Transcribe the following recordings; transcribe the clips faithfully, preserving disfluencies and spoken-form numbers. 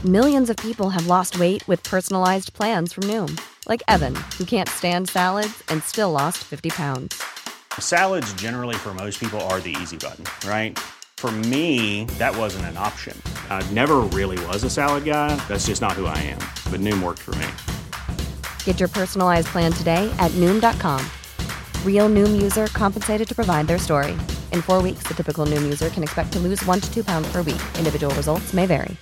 Millions of people have lost weight with personalized plans from Noom. Like Evan, who can't stand salads and still lost fifty pounds. Salads generally for most people are the easy button, right? For me, that wasn't an option. I never really was a salad guy. That's just not who I am. But Noom worked for me. Get your personalized plan today at Noom dot com. Real Noom user compensated to provide their story. In four weeks, the typical Noom user can expect to lose one to two pounds per week. Individual results may vary.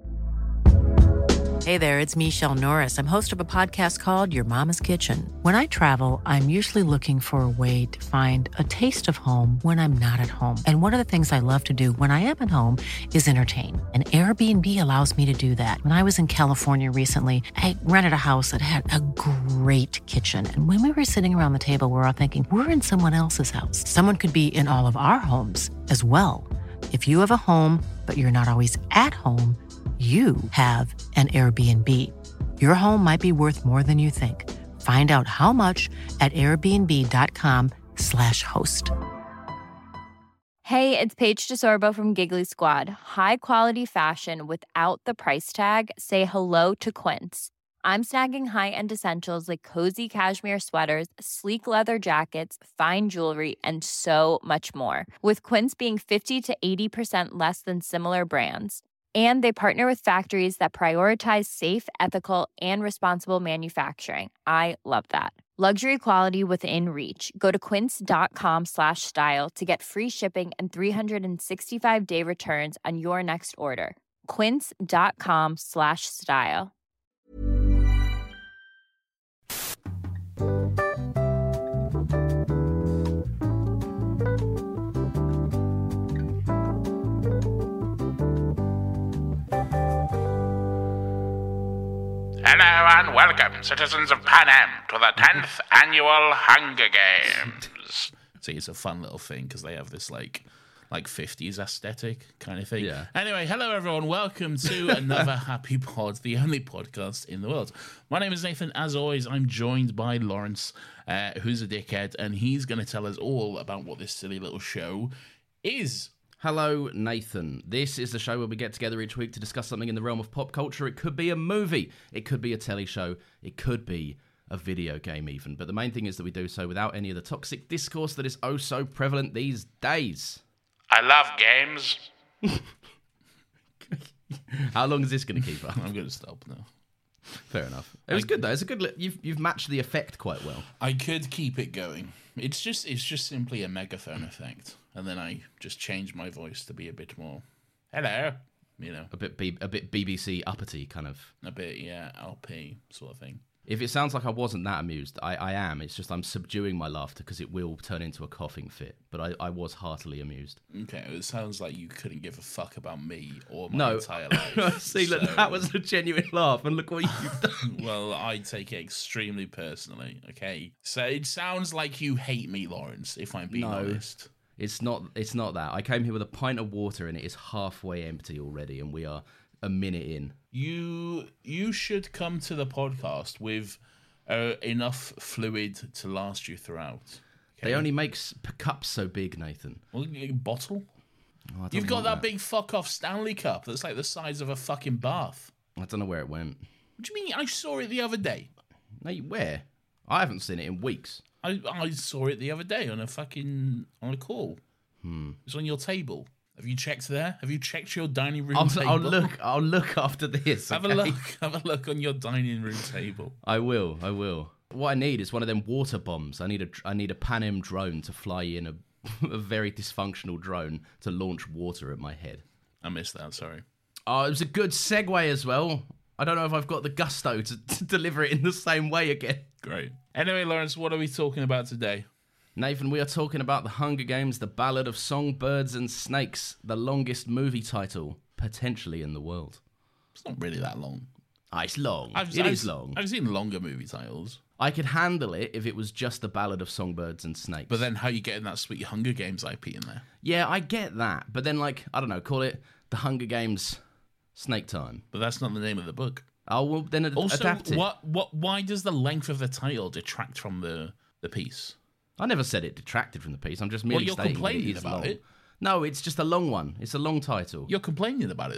Hey there, it's Michelle Norris. I'm host of a podcast called Your Mama's Kitchen. When I travel, I'm usually looking for a way to find a taste of home when I'm not at home. And one of the things I love to do when I am at home is entertain. And Airbnb allows me to do that. When I was in California recently, I rented a house that had a great kitchen. And when we were sitting around the table, we were all thinking, we're in someone else's house. Someone could be in all of our homes as well. If you have a home, but you're not always at home, you have an Airbnb. Your home might be worth more than you think. Find out how much at airbnb.com slash host. Hey, it's Paige DeSorbo from Giggly Squad. High quality fashion without the price tag. Say hello to Quince. I'm snagging high-end essentials like cozy cashmere sweaters, sleek leather jackets, fine jewelry, and so much more. With Quince being fifty to eighty percent less than similar brands. And they partner with factories that prioritize safe, ethical, and responsible manufacturing. I love that. Luxury quality within reach. Go to quince.com slash style to get free shipping and three sixty-five day returns on your next order. Quince.com slash style. Hello and welcome, citizens of Panem, to the tenth annual Hunger Games. See, it's a fun little thing because they have this like like fifties aesthetic kind of thing. Yeah. Anyway, hello everyone. Welcome to another Happy Pod, the only podcast in the world. My name is Nathan. As always, I'm joined by Lawrence, uh, who's a dickhead, and he's going to tell us all about what this silly little show is. Hello, Nathan. This is the show where we get together each week to discuss something in the realm of pop culture. It could be a movie, it could be a telly show, it could be a video game even. But the main thing is that we do so without any of the toxic discourse that is oh so prevalent these days. I love games. How long is this going to keep up? I'm going to stop now. Fair enough. It was I, good though. It's a good. Li- you've you've matched the effect quite well. I could keep it going. It's just it's just simply a megaphone effect, and then I just change my voice to be a bit more hello, you know, a bit B- a bit B B C uppity kind of. A bit yeah, L P sort of thing. If it sounds like I wasn't that amused, I, I am. It's just I'm subduing my laughter because it will turn into a coughing fit. But I, I was heartily amused. Okay, it sounds like you couldn't give a fuck about me or my no. entire life. See, so... look, that was a genuine laugh, and look what you've done. Well, I take it extremely personally, okay? So it sounds like you hate me, Lawrence, if I'm being no, honest. It's not, it's not that. I came here with a pint of water, and it is halfway empty already, and we are a minute in. You, you should come to the podcast with... Uh, enough fluid to last you throughout. Okay? They only make s- cups so big, Nathan. Well, a bottle? Oh, You've got that, that big fuck-off Stanley cup that's like the size of a fucking bath. I don't know where it went. What do you mean? I saw it the other day. No, where? I haven't seen it in weeks. I I saw it the other day on a fucking... on a call. Hmm. It's on your table. Have you checked there? Have you checked your dining room I'll, table? I'll look. I'll look after this. Have okay? a look. Have a look on your dining room table. I will. I will. What I need is one of them water bombs. I need a. I need a Panem drone to fly in a, a very dysfunctional drone to launch water at my head. I missed that. Sorry. Oh, it was a good segue as well. I don't know if I've got the gusto to, to deliver it in the same way again. Great. Anyway, Lawrence, what are we talking about today? Nathan, we are talking about The Hunger Games, The Ballad of Songbirds and Snakes, the longest movie title, potentially in the world. It's not really that long. Ah, it's long. I've, it I've, is long. I've seen longer movie titles. I could handle it if it was just The Ballad of Songbirds and Snakes. But then how are you getting that sweet Hunger Games I P in there? Yeah, I get that. But then, like, I don't know, call it The Hunger Games Snake Time. But that's not the name of the book. Oh, well, then ad- also, adapt it. What, what, why does the length of the title detract from the, the piece? I never said it detracted from the piece. I'm just merely well, you're stating complaining that it is about long. it. No, it's just a long one. It's a long title. You're complaining about it, though.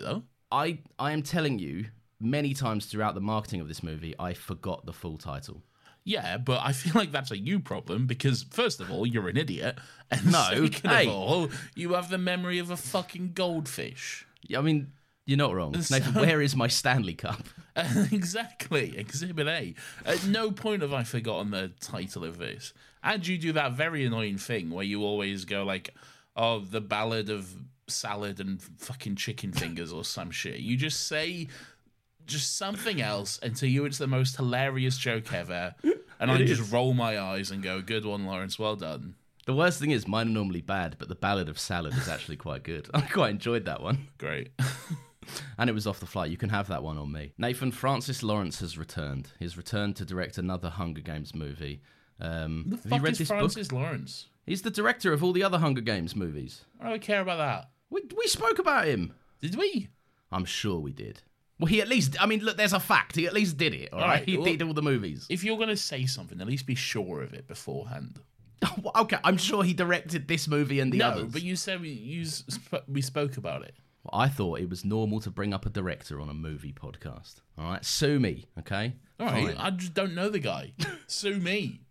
I I am telling you, many times throughout the marketing of this movie, I forgot the full title. Yeah, but I feel like that's a you problem because, first of all, you're an idiot, and No, second hey. of all, you have the memory of a fucking goldfish. I mean, you're not wrong. Nathan, where is my Stanley Cup? Exactly, Exhibit A. At no point have I forgotten the title of this. And you do that very annoying thing where you always go like, oh, the Ballad of Salad and fucking Chicken Fingers or some shit. You just say just something else, and to you it's the most hilarious joke ever. And I just roll my eyes and go, good one, Lawrence, well done. The worst thing is, mine are normally bad, but the Ballad of Salad is actually quite good. I quite enjoyed that one. Great. And it was off the fly. You can have that one on me. Nathan, Francis Lawrence has returned. He's returned to direct another Hunger Games movie. Um, The have fuck you read is this Francis book? Lawrence? He's the director of all the other Hunger Games movies. I don't care about that. We, we spoke about him. Did we? I'm sure we did. Well, he at least, I mean, look, there's a fact. He at least did it, all right? Alright, He well- did all the movies. If you're going to say something, at least be sure of it beforehand. Okay, I'm sure he directed this movie and the no, others. but you said we, you, sp- we spoke about it. Well, I thought it was normal to bring up a director on a movie podcast. All right, sue me, okay? All right, Fine. I just don't know the guy. Sue me.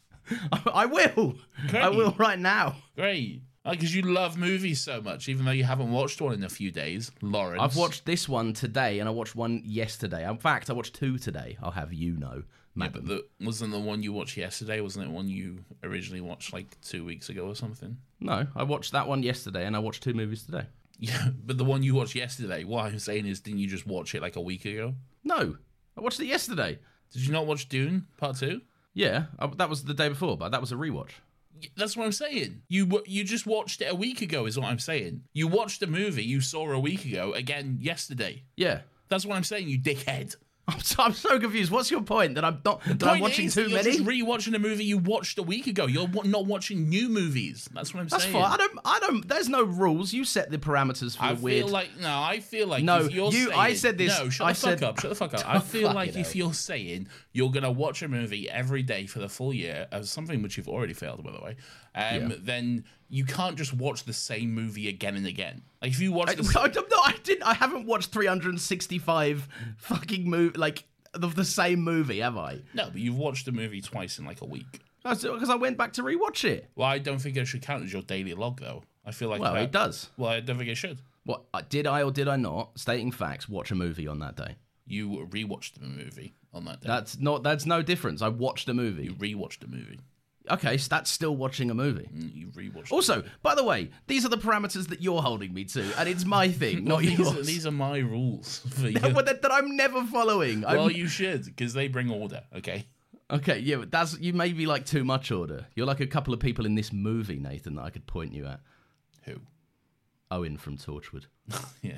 I will. Great. I will right now. Great. Because you love movies so much, even though you haven't watched one in a few days, Lawrence. I've watched this one today, and I watched one yesterday. In fact, I watched two today. I'll have you know, Yeah, madam. but the, wasn't the one you watched yesterday? Wasn't it one you originally watched like two weeks ago or something? No, I watched that one yesterday, and I watched two movies today. Yeah, but the one you watched yesterday, what I'm saying is, didn't you just watch it like a week ago? No, I watched it yesterday. Did you not watch Dune Part two? Yeah, I, that was the day before, but that was a rewatch. That's what I'm saying. You w- you just watched it a week ago, is what I'm saying. You watched a movie you saw a week ago again yesterday. Yeah. That's what I'm saying, you dickhead. I'm so, I'm so confused. What's your point? That I'm not that Point I'm watching is too that you're many? just rewatching a movie you watched a week ago. You're wa- not watching new movies. That's what I'm That's saying. fine. I don't. I don't. There's no rules. You set the parameters for I the weird. feel like no. I feel like No, if you're you- saying, I said this- No, shut I the fuck said- up. Shut the fuck up. I feel Fuck like it if out. you're saying you're gonna watch a movie every day for the full year, as something which you've already failed, by the way, um, Yeah. then you can't just watch the same movie again and again. Like if you watch, I, the I, don't know, I didn't. I haven't watched three hundred sixty-five fucking move like of the same movie, have I? no, but you've watched a movie twice in like a week. Because I went back to rewatch it. Well, I don't think it should count as your daily log, though. I feel like Well, that, it does. Well, I don't think it should. What uh, did I or did I not? Stating facts. Watch a movie on that day. You rewatched the movie on that day. That's not. That's no difference. I watched a movie. You rewatched the movie. Okay, so that's still watching a movie. Mm, You rewatched. Also, by the way, these are the parameters that you're holding me to, and it's my thing, Well, not these, yours. are, these are my rules for you. But that, that I'm never following. I'm- Well, you should, because they bring order, okay? Okay, yeah, but that's you may be like too much order. You're like a couple of people in this movie, Nathan, that I could point you at. Who? Owen from Torchwood. Yeah.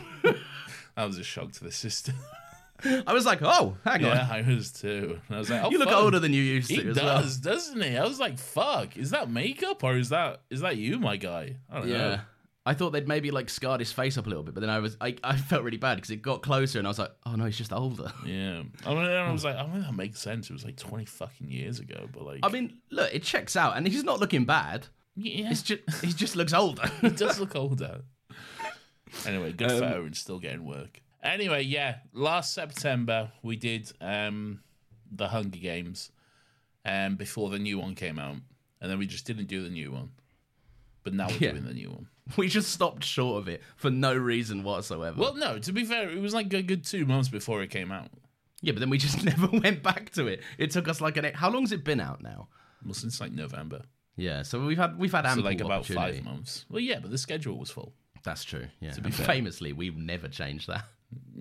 That was a shock to the system. I was like, oh, hang Yeah, on. I was too. And I was like, oh, You look fuck. older than you used to He as does, doesn't he? I was like, fuck, is that makeup or is that is that you, my guy? I don't well. know. Yeah. I thought they'd maybe like scarred his face up a little bit, but then I was I, I felt really bad because it got closer and I was like, oh no, he's just older. Yeah. I mean, I was like, I mean, that makes sense. It was like twenty fucking years ago, but like, I mean, look, it checks out, and he's not looking bad. yeah, It's just he just looks older. he does look older. Anyway, good for Um, Owen, still getting work. Anyway, yeah, last September we did um, the Hunger Games um, before the new one came out, and then we just didn't do the new one. But now we're Yeah. doing the new one. We just stopped short of it for no reason whatsoever. Well, no, to be fair, it was like a good two months before it came out. Yeah, but then we just never went back to it. It took us like an. How long's it been out now? Well, since like November. Yeah, so we've had we've had So ample like about opportunity. five months. Well, yeah, but the schedule was full. That's true. Yeah, be and fair. famously, we've never changed that.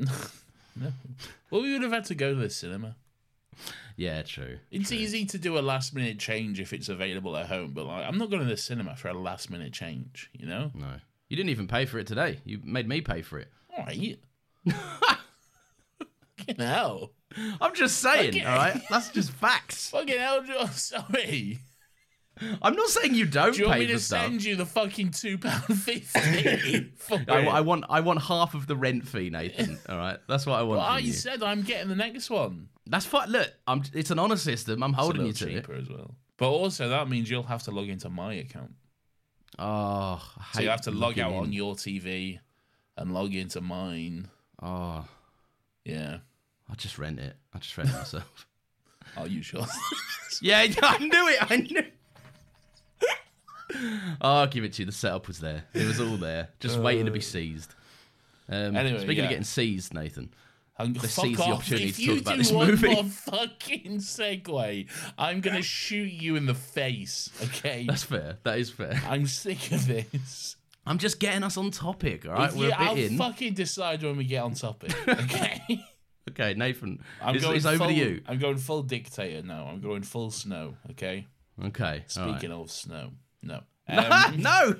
No. Well, we would have had to go to the cinema. Yeah, true. It's easy to do a last minute change if it's available at home, but like I'm not going to the cinema for a last minute change, you know? No, you didn't even pay for it today. You made me pay for it. All right. Fucking hell. I'm just saying. Okay. All right, that's just facts. Fucking hell, Joe. Sorry. I'm not saying you don't Do you want pay me for to stuff. send you the fucking two pound fifty? I, I want I want half of the rent fee, Nathan. All right, that's what I want. Well, from I you. said I'm getting the next one. That's fine. Look, I'm. It's an honor system. I'm It's a holding you little to it. cheaper as well. But also that means you'll have to log into my account. Oh, I So you hate have to log logging out in. on your T V, and log into mine. Oh, Yeah. I'll just rent it. I'll just rent it myself. Are you sure? Yeah, I knew it. I knew. Oh, I'll give it to you. The setup was there. It was all there, just waiting to be seized. Um, Anyway, speaking yeah. of getting seized, Nathan, I'm, Let's fuck seize the off. opportunity If to you talk about do this one movie. more fucking segue, I'm gonna shoot you in the face. Okay, that's fair. That is fair. I'm sick of this. I'm just getting us on topic. All right, If we're you- a bit I'll in. fucking decide when we get on topic. Okay, Okay, Nathan, I'm it's, going it's over full, to you. I'm going full dictator now. I'm going full snow. Okay. Okay. all right. Speaking of snow, no. Um, no.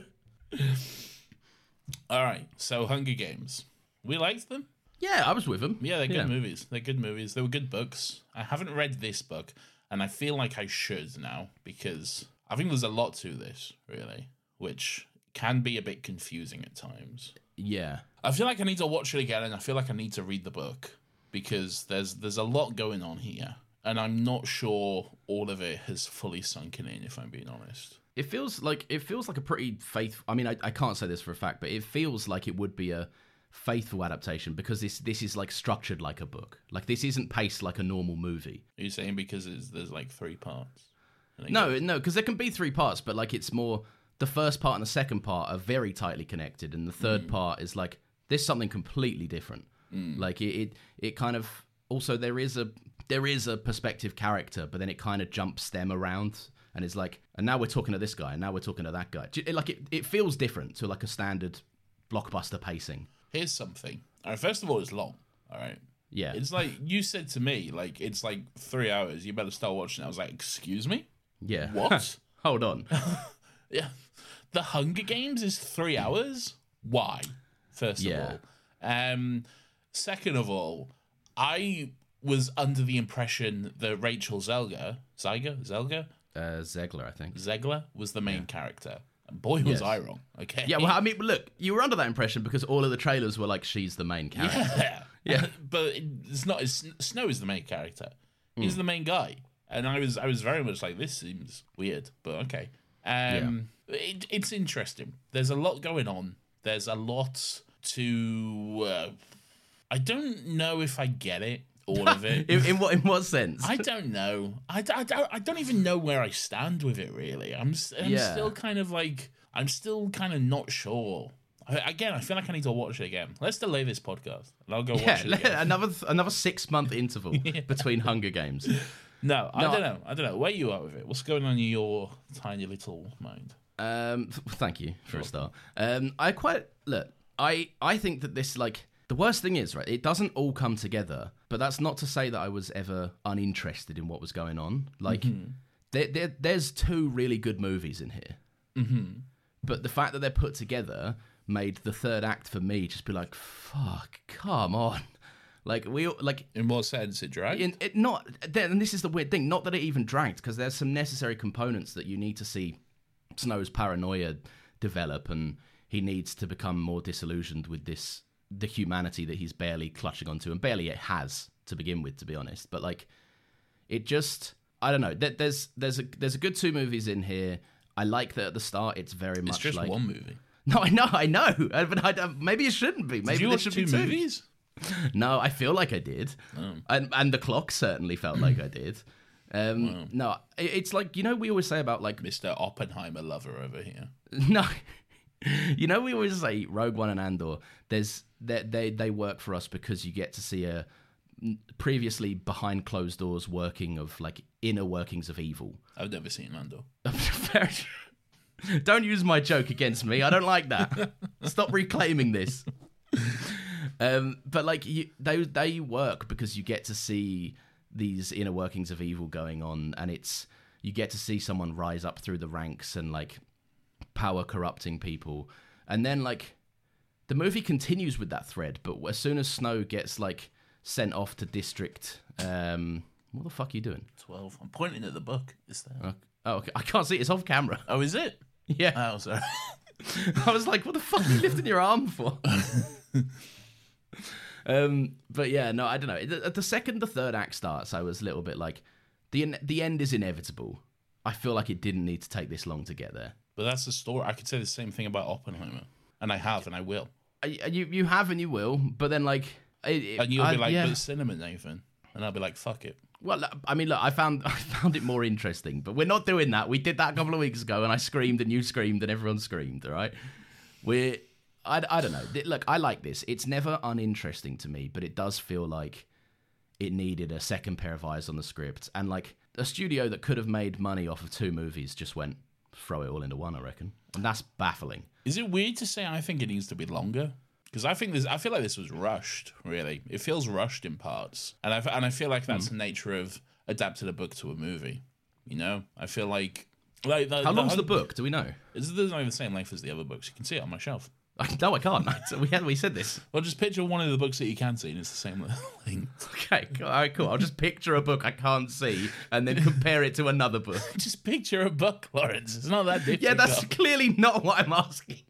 All right. So Hunger Games, we liked them. Yeah, I was with him. Yeah, they're good Yeah. movies. They're good movies. They were good books. I haven't read this book, and I feel like I should now because I think there's a lot to this, really, which can be a bit confusing at times. Yeah. I feel like I need to watch it again, and I feel like I need to read the book because there's there's a lot going on here, and I'm not sure all of it has fully sunken in, if I'm being honest. It feels like it feels like a pretty faithful. I mean, I, I can't say this for a fact, but it feels like it would be a faithful adaptation because this this is like structured like a book. Like this isn't paced like a normal movie. Are you saying because it's, there's like three parts? And it No, goes- no, because there can be three parts, but like it's more the first part and the second part are very tightly connected, and the third Mm. part is like there's something completely different. Like it, it, it kind of also there is a there is a perspective character, but then it kind of jumps them around, and it's like, and now we're talking to this guy, and now we're talking to that guy. It, like it, it feels different to like a standard blockbuster pacing. Here's something. All right, first of all, it's long. All right. Yeah, It's like you said to me, like it's like three hours. You better start watching it. I was like, excuse me, yeah. what? Hold on. Yeah, The Hunger Games is three hours. Why? First Yeah. of all, um, second of all, I was under the impression that Rachel Zelga, Zeiger, Zelga, Uh, Zegler, I think. Zegler was the main character. And boy, was Yes. I wrong. Okay. Yeah, well, I mean, look, you were under that impression because all of the trailers were like, she's the main character. Yeah, Yeah. but it's not. It's, Snow is the main character. He's Hmm. the main guy, and I was I was very much like, this seems weird, but okay. Um, it, it's interesting. There's a lot going on. There's a lot to. Uh, I don't know if I get it, all of it. in, in what in what sense? I don't know. I, I, don't, I don't even know where I stand with it, really. I'm, s- I'm Yeah. still kind of like, I'm still kind of not sure. I, again, I feel like I need to watch it again. Let's delay this podcast, and I'll go watch yeah, it again. another another six month interval between Hunger Games. No, I No, don't know. I don't know. Where you are with it? What's going on in your tiny little mind? Um, th- thank you for a start. Um, I quite look. I I think that this like the worst thing is right. It doesn't all come together, but that's not to say that I was ever uninterested in what was going on. Like there, there there's two really good movies in here, mm-hmm. but the fact that they're put together made the third act for me just be like, fuck, come on. Like we all- like In what sense it dragged? in, it not then and this is the weird thing, not that it even dragged, because there's some necessary components that you need to see Snow's paranoia develop, and he needs to become more disillusioned with this the humanity that he's barely clutching onto, and barely it has to begin with, to be honest. But like it just I don't know. There, there's there's a there's a good two movies in here. I like that at the start it's very much it's just like one movie. No, I know, I know, Uh, but I, don't- maybe it shouldn't be. Maybe Did you there watch should two be two movies? No, I feel like I did, and and the clock certainly felt like I did. Um, No, it, it's like you know we always say about like Mister Oppenheimer lover over here. no, you know we always say Rogue One and Andor. There's they they they work for us because you get to see a previously behind closed doors working of like inner workings of evil. I've never seen Lando. Very true. Don't use my joke against me. I don't like that. Stop reclaiming this. Um, but like you, they they work because you get to see these inner workings of evil going on, and it's you get to see someone rise up through the ranks and like power corrupting people, and then like the movie continues with that thread. But as soon as Snow gets like sent off to District, um, what the fuck are you doing? Twelve. I'm pointing at the book. Is there? Oh, okay. I can't see it. It's off camera. Oh, is it? Yeah. Oh, sorry. I was like, what the fuck are you lifting your arm for? um, but yeah, no, I don't know. The, the second the third act starts, I was a little bit like, the the end is inevitable. I feel like it didn't need to take this long to get there. But that's the story. I could say the same thing about Oppenheimer, and I have, and I will. you you have and you will, but then like, it, it, And you'll I, be like, yeah. but cinema, Nathan. And I'll be like, fuck it. Well, I mean, look, I found I found it more interesting, but we're not doing that. We did that a couple of weeks ago, and I screamed, and you screamed, and everyone screamed. All right, we're I, I don't know. Look, I like this. It's never uninteresting to me, but it does feel like it needed a second pair of eyes on the script, and like a studio that could have made money off of two movies just went throw it all into one. I reckon, and that's baffling. Is it weird to say I think it needs to be longer? Because I think this, I feel like this was rushed. Really, it feels rushed in parts, and I and I feel like that's mm. the nature of adapting a book to a movie. You know, I feel like like the, how long's the, the book? Do we know? It's not even the same length as the other books. You can see it on my shelf. No, I can't. We had we said this. Well, just picture one of the books that you can see, and it's the same length. Okay, all right, cool. I'll just picture a book I can't see, and then compare it to another book. Just picture a book, Lawrence. It's not that difficult. Yeah, that's clearly not what I'm asking.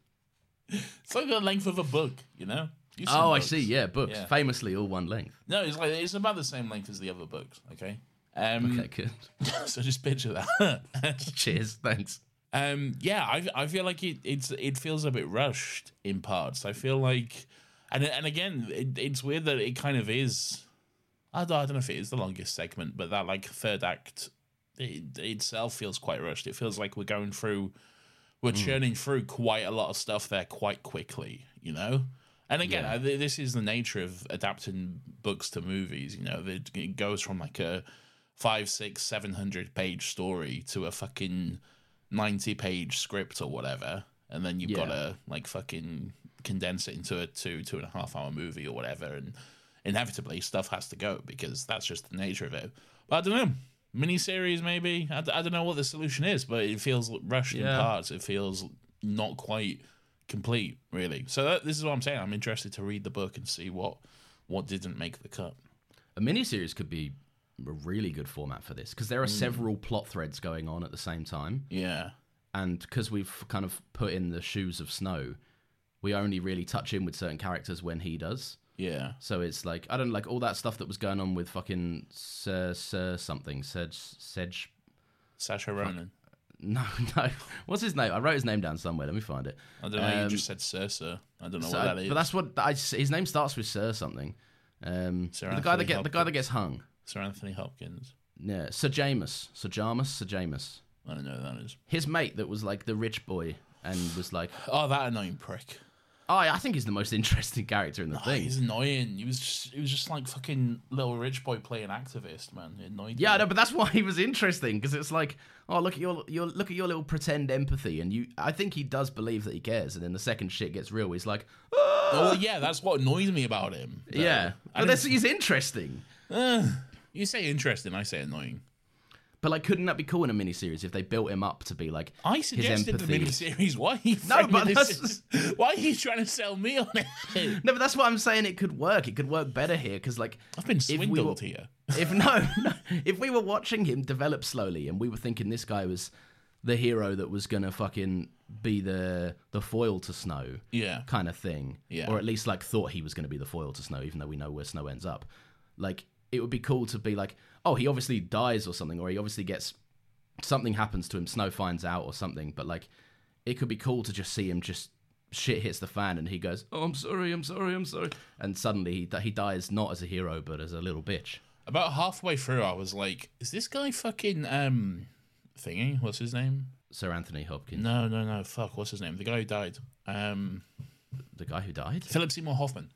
It's like the length of a book, you know? Oh, books. I see. Yeah, books. Yeah. Famously all one length. No, it's like it's about the same length as the other books, okay? Um, okay, good. So just picture that. Cheers, thanks. Um, yeah, I I feel like it it's it feels a bit rushed in parts. I feel like, and and again, it, it's weird that it kind of is. I don't, I don't know if it is the longest segment, but that like third act it, itself feels quite rushed. It feels like we're going through, we're mm. churning through quite a lot of stuff there quite quickly, you know. And again, yeah. I, this is the nature of adapting books to movies. You know, it, it goes from like a five, six, seven hundred page story to a fucking ninety page script or whatever, and then you've yeah. got to like fucking condense it into a two, two and a half hour movie or whatever, and inevitably stuff has to go because that's just the nature of it. But I don't know, miniseries maybe. I, I don't know what the solution is, but it feels rushed yeah. in parts. It feels not quite complete, really. So that, this is what I'm saying. I'm interested to read the book and see what what didn't make the cut. A miniseries could be a really good format for this because there are Mm. several plot threads going on at the same time. Yeah. And because we've kind of put in the shoes of Snow, we only really touch in with certain characters when he does. Yeah. So it's like, I don't know, like all that stuff that was going on with fucking Sir, Sir something, Sedge, Sedge. Sacha Ronan. No, no. What's his name? I wrote his name down somewhere. Let me find it. I don't know. Um, you just said Sir, Sir. I don't know so, what that is. But that's what I, his name starts with Sir something. Um, Sir the guy that Anthony get the guy that gets hung. Sir Anthony Hopkins. Yeah, Sir James, Sir Jamus, Sir Jamus. I don't know who that is. His mate that was like the rich boy and was like, Oh, that annoying prick. oh, I think he's the most interesting character in the Oh, thing. he's annoying. He was just, he was just like fucking little rich boy playing activist, man. It annoyed Yeah, me. no, but that's why he was interesting because it's like, oh, look at your your look at your little pretend empathy, and you. I think he does believe that he cares, and then the second shit gets real, he's like, ah! Oh, yeah, that's what annoys me about him. though. yeah, I but don't- that's, he's interesting. Uh, you say interesting, I say annoying. But like, couldn't that be cool in a miniseries if they built him up to be like I his suggested the empathy? miniseries. Why are you No, framing but this? that's- Why are you trying to sell me on it? No, but that's what I'm saying. It could work. It could work better here because like I've been if we swindled were- here. If no, no, if we were watching him develop slowly and we were thinking this guy was the hero that was gonna fucking be the the foil to Snow, Yeah. kind of thing, Yeah. or at least like thought he was gonna be the foil to Snow, even though we know where Snow ends up. Like it would be cool to be like, oh, he obviously dies or something, or he obviously gets something happens to him. Snow finds out or something, but like it could be cool to just see him just shit hits the fan and he goes, oh, I'm sorry, I'm sorry, I'm sorry, and suddenly he he dies not as a hero but as a little bitch. About halfway through, I was like, is this guy fucking, um, thingy? What's his name? Sir Anthony Hopkins, No, no, no. Fuck, what's his name? The guy who died. Um, the guy who died. Philip Seymour Hoffman.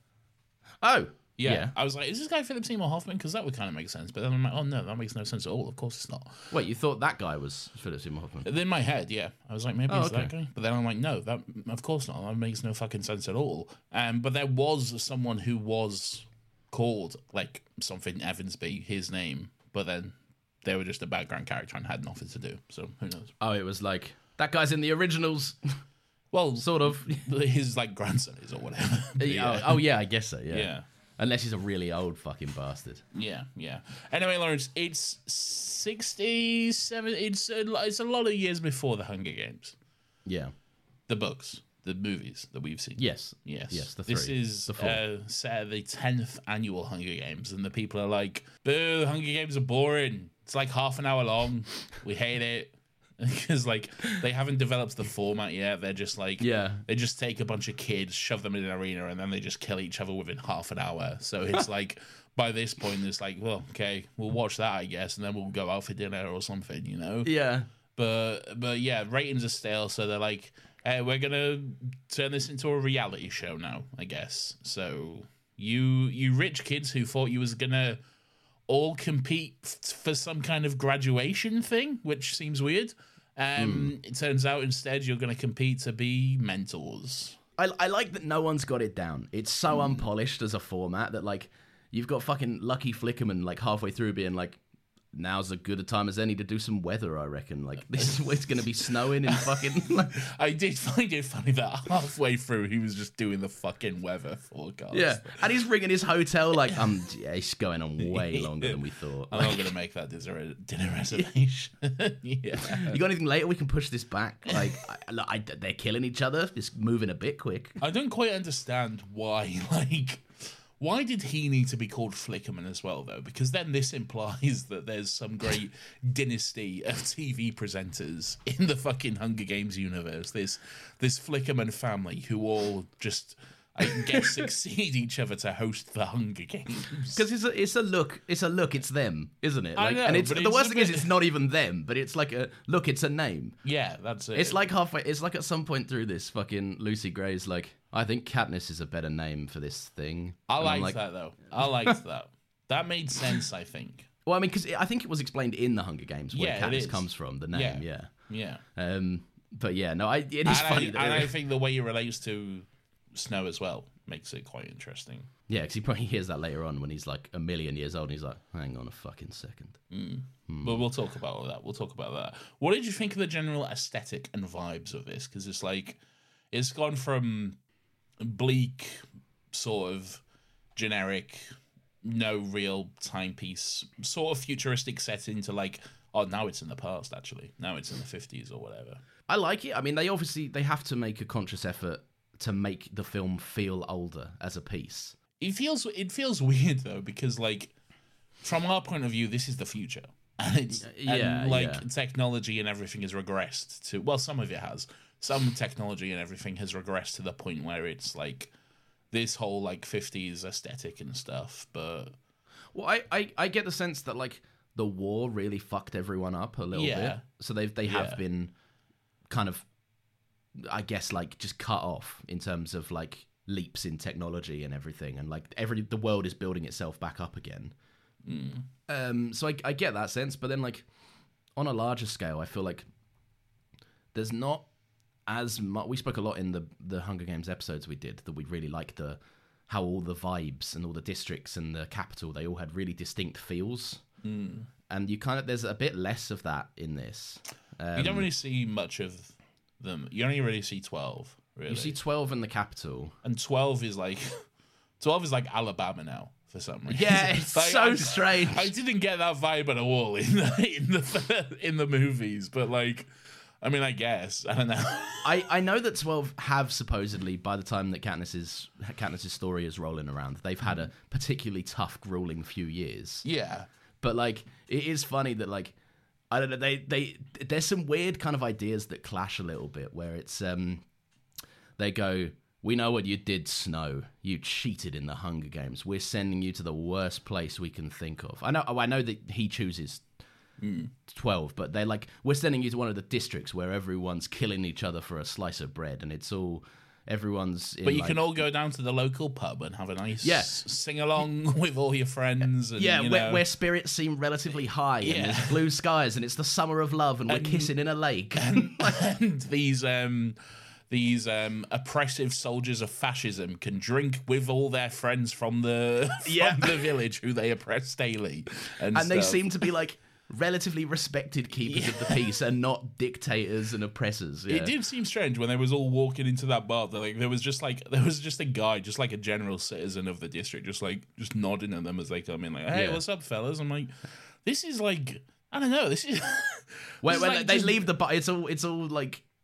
Oh, Yeah. yeah. I was like, is this guy Philip Seymour Hoffman? Because that would kind of make sense. But then I'm like, oh, no, that makes no sense at all. Of course it's not. Wait, you thought that guy was Philip Seymour Hoffman? In my head, yeah. I was like, maybe Oh, it's that okay. guy. But then I'm like, no, that of course not. That makes no fucking sense at all. Um, but there was someone who was called, like, something Evansby, his name. But then they were just a background character and had nothing to do. So who knows? Oh, it was like, that guy's in the originals, Well, sort of. his, like, grandson is or whatever. But Oh, oh, yeah, I guess so, yeah. Yeah. Unless he's a really old fucking bastard. Yeah, yeah. Anyway, Lawrence, it's sixty-seven. It's a, it's a lot of years before the Hunger Games. Yeah. The books, the movies that we've seen. Yes. Yes. Yes, the This three. is The four. uh, set at the tenth annual Hunger Games, and the people are like, boo, Hunger Games are boring. It's like half an hour long. We hate it. because like they haven't developed the format yet. They're just like Yeah. they just take a bunch of kids, shove them in an arena, and then they just kill each other within half an hour. So it's like by this point, it's like, well, okay, we'll watch that, I guess, and then we'll go out for dinner or something, you know? Yeah. But but yeah, ratings are stale, so they're like, hey, we're gonna turn this into a reality show now, I guess. So you you rich kids who thought you was gonna all compete f- for some kind of graduation thing, which seems weird. Um, mm. It turns out instead you're gonna compete to be mentors. I I like that no one's got it down. It's so mm. unpolished as a format that like you've got fucking Lucky Flickerman like halfway through being like, now's as good a time as any to do some weather, I reckon. Like, this is it's going to be snowing and fucking... Like... I did find it funny that halfway through he was just doing the fucking weather forecast. Yeah, and he's ringing his hotel like, um, yeah, it's going on way longer than we thought. I'm like... not going to make that dinner, dinner reservation. Yeah. You got anything later? We can push this back. Like, I, I, they're killing each other. It's moving a bit quick. I don't quite understand why, like... Why did he need to be called Flickerman as well, though? Because then this implies that there's some great dynasty of T V presenters in the fucking Hunger Games universe. This this Flickerman family who all just, I guess, succeed each other to host the Hunger Games. Because it's a it's a look, it's a look, it's them, isn't it? Like, I know, and it's but the it's worst a thing bit... is it's not even them, but it's like a look, it's a name. Yeah, that's it. It's like halfway. It's like at some point through this, fucking Lucy Gray's like, I think Katniss is a better name for this thing. I and liked like, that though. I liked that. That made sense, I think. Well, I mean, because I think it was explained in the Hunger Games where Yeah, it Katniss is. comes from, the name. Yeah. Yeah. Yeah. Um, but yeah, no, I, it is And, funny. I, that and it- I think the way he relates to Snow as well makes it quite interesting. Yeah, because he probably hears that later on when he's like a million years old and he's like, hang on a fucking second. Mm. Mm. But we'll talk about all that. We'll talk about that. What did you think of the general aesthetic and vibes of this? Because it's like, it's gone from bleak, sort of generic, no real timepiece, sort of futuristic setting to like, oh, now it's in the past, actually. Now it's in the fifties or whatever. I like it. I mean, they obviously, they have to make a conscious effort to make the film feel older as a piece. It feels it feels weird though, because like from our point of view, this is the future, and it's yeah, and, like yeah. technology and everything has regressed to well, some of it has. Some technology and everything has regressed to the point where it's like this whole like fifties aesthetic and stuff. But well, I, I, I get the sense that like the war really fucked everyone up a little Yeah. bit, so they they have Yeah. been kind of, I guess, like just cut off in terms of like leaps in technology and everything, and like every the world is building itself back up again. Mm. Um, so I, I get that sense, but then like on a larger scale, I feel like there's not as much. We spoke a lot in the the Hunger Games episodes we did that we really liked the how all the vibes and all the districts and the capital, they all had really distinct feels. Mm. And you kind of there's a bit less of that in this. Um, you don't really see much of them. You only really see twelve. Really, You see twelve in the capital. and twelve is like twelve is like Alabama now for some reason. Yeah, it's Like, so I, strange. I didn't get that vibe at all in the in the in the movies, but like, I mean, I guess I don't know. I, I know that twelve have supposedly, by the time that Katniss's Katniss's story is rolling around, they've had a particularly tough, grueling few years. Yeah, But like, it is funny that like, I don't know, they they there's some weird kind of ideas that clash a little bit. Where it's um, they go, we know what you did, Snow. You cheated in the Hunger Games. We're sending you to the worst place we can think of. I know I know that he chooses mm. twelve, but they're like, we're sending you to one of the districts where everyone's killing each other for a slice of bread, and it's all everyone's. In but you like, can all go down to the local pub and have a nice Yeah. sing along with all your friends. And, yeah, you where, know, where spirits seem relatively high, Yeah. and there's blue skies, and it's the summer of love, and we're And- kissing in a lake. and, and these um these um oppressive soldiers of fascism can drink with all their friends from the from Yeah. the village who they oppress daily, and, and they stuff. seem to be like relatively respected keepers of the peace and not dictators and oppressors. Yeah. It did seem strange when they was all walking into that bar. That like there was just like there was just a guy, just like a general citizen of the district, just like just nodding at them as they come in, like, "Hey, Yeah. what's up, fellas?" I'm like, "This is like I don't know. This is When, this is when like they just- leave the bar, it's all it's all like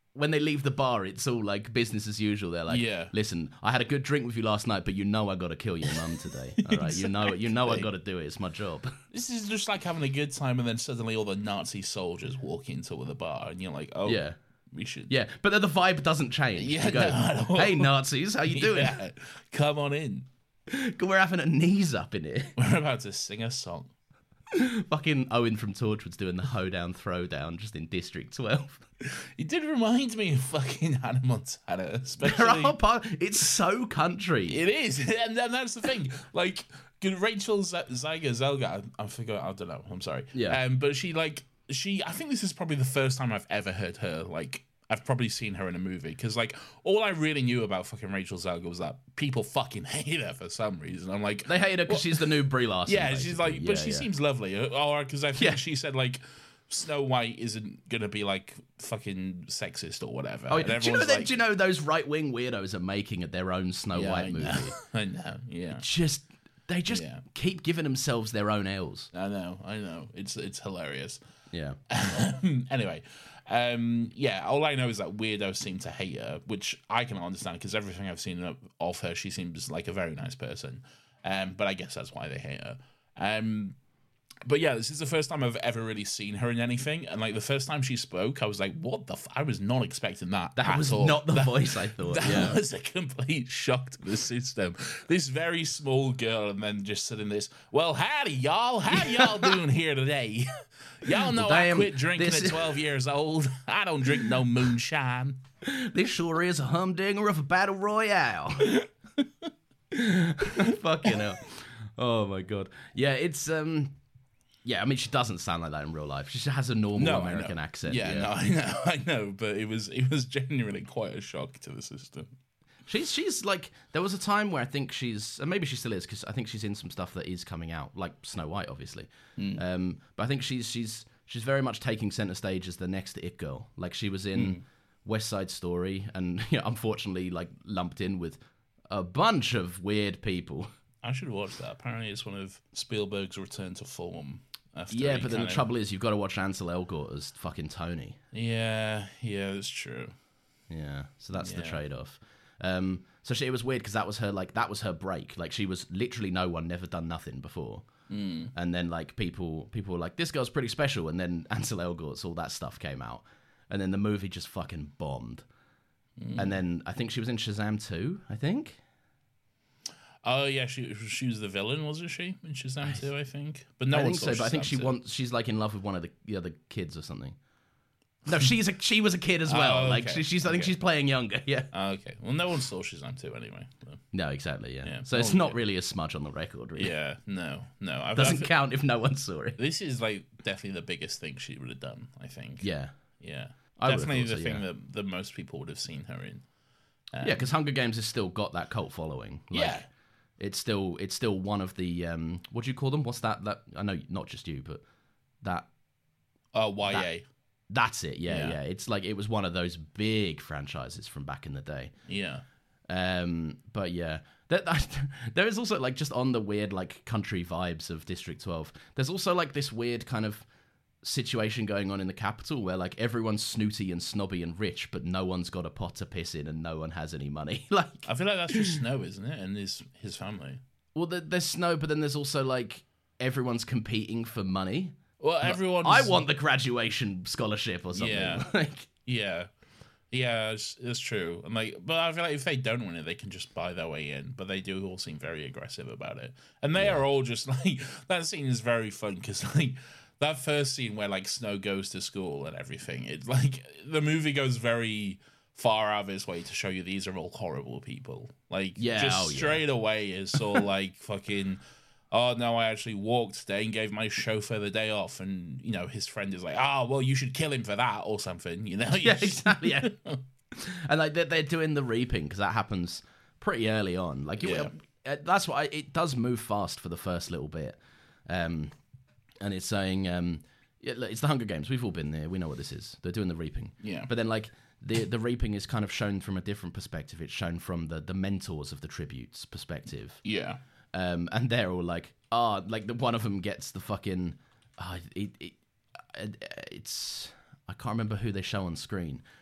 when they leave the bar, it's all like business as usual. They're like, Yeah. listen, I had a good drink with you last night, but you know I got to kill your mum today. All right, you know it. You know I got to do it. It's my job. This is just like having a good time, and then suddenly all the Nazi soldiers walk into the bar, and you're like, oh, Yeah. we should. Yeah, but then the vibe doesn't change. Yeah, You go, no, at all. hey Nazis, how you doing? Yeah, come on in. We're having a knees up in here. We're about to sing a song. Fucking Owen from Torchwood's doing the hoedown throwdown just in District twelve. It did remind me of fucking Hannah Montana, There especially. are part- it's so country. It is, and, and that's the thing. Like good Rachel Z- Zeiger Zelga, I, I forgot. I don't know. I'm sorry. Yeah. Um, but she like she. I think this is probably the first time I've ever heard her. Like I've probably seen her in a movie because like all I really knew about fucking Rachel Zelga was that people fucking hate her for some reason. I'm like They hate her because what- she's the new Brie Larson. Yeah, she's basically. like, but Yeah, she yeah. seems lovely. Or because I think Yeah. she said like Snow White isn't gonna be like fucking sexist or whatever. Oh, And do you know everyone's that? like, Do you know those right wing weirdos are making it their own Snow yeah, White I movie? know. I know. Yeah. Just they just Yeah. keep giving themselves their own L's. I know, I know. It's it's hilarious. Yeah. Anyway, um, yeah. All I know is that weirdos seem to hate her, which I can understand because everything I've seen of- of her, she seems like a very nice person. Um, but I guess that's why they hate her. Um, but yeah, this is the first time I've ever really seen her in anything, and like the first time she spoke, I was like, "What the? F-? I was not expecting that. That at was all. not the That- voice I thought. That Yeah. was a complete shock to the system. This very small girl, and then just sitting this. Well, howdy, y'all. How y'all doing here today? Y'all know I Damn, quit drinking this at is- twelve years old. I don't drink no moonshine. This sure is a humdinger of a battle royale. Fucking hell. Oh my god. Yeah, it's um yeah, I mean she doesn't sound like that in real life. She just has a normal No, I American know. accent. Yeah, no, I know, I know, but it was it was genuinely quite a shock to the system. She's she's like there was a time where I think she's and maybe she still is because I think she's in some stuff that is coming out like Snow White obviously. Hmm. Um, but I think she's she's she's very much taking center stage as the next It Girl. Like she was in Hmm. West Side Story and you know, unfortunately like lumped in with a bunch of weird people. I should watch that. Apparently, it's one of Spielberg's return to form. After Yeah, he but then the kind of- trouble is you've got to watch Ansel Elgort as fucking Tony. Yeah, yeah, that's true. Yeah, so that's the Yeah. trade-off. Um, so she, it was weird because that was her like that was her break. Like she was literally no one, never done nothing before. Mm. And then like people people were like this girl's pretty special. And then Ansel Elgort's all that stuff came out, and then the movie just fucking bombed. Mm. And then I think she was in Shazam two. I think. Oh yeah, she she was the villain, wasn't she? In Shazam two, I think. But no I one think saw so, but I think Shazam she two. wants. She's like in love with one of the, the other kids or something. No, she's a she was a kid as well. Oh, Like okay, she, she's I think okay. she's playing younger. Yeah. Oh, okay. Well, no one saw Shazam two anyway. So. No, exactly. Yeah. Yeah, So it's oh, not yeah. really a smudge on the record. Really. Yeah, no, no. I, Doesn't I, count if no one saw it. This is like definitely the biggest thing she would have done. I think. Yeah. Yeah. I would have Definitely thought the so, thing yeah. that, that most people would have seen her in. Yeah, because Hunger Games has still got that cult following. Like, Yeah. it's still it's still one of the um, what do you call them? What's that? That I know not just you, but that Uh, Y A. that's it. Yeah, Yeah. yeah, It's like it was one of those big franchises from back in the day. Yeah. Um, but yeah, that, that, there is also like just on the weird like country vibes of District twelve. There's also like this weird kind of situation going on in the capital where like everyone's snooty and snobby and rich, but no one's got a pot to piss in and no one has any money. Like, I feel like that's just Snow, isn't it? And his his family. well, there, there's snow, but then there's also like everyone's competing for money. Well, everyone. I want the graduation scholarship or something. Yeah. Like, Yeah. Yeah, it's, it's true. And like, but I feel like if they don't win it, they can just buy their way in. But they do all seem very aggressive about it, and they are all just like that scene is very fun because like that first scene where like Snow goes to school and everything. It's like the movie goes very far out of its way to show you these are all horrible people. Like, Yeah, just oh, yeah. straight away it's all like fucking. Oh no! I actually walked today and gave my chauffeur the day off, and you know his friend is like, "Oh well, you should kill him for that or something." You know? yeah, exactly. Yeah. And like they're, they're doing the reaping because that happens pretty early on. Like you, Yeah. uh, that's why it does move fast for the first little bit. Um, and it's saying, um, yeah, look, it's the Hunger Games. We've all been there. We know what this is. They're doing the reaping. Yeah. But then like the the reaping is kind of shown from a different perspective. It's shown from the the mentors of the tributes perspective. Yeah. Um, and they're all like, ah, oh, like the one of them gets the fucking, uh, it, it, it, it's, I can't remember who they show on screen,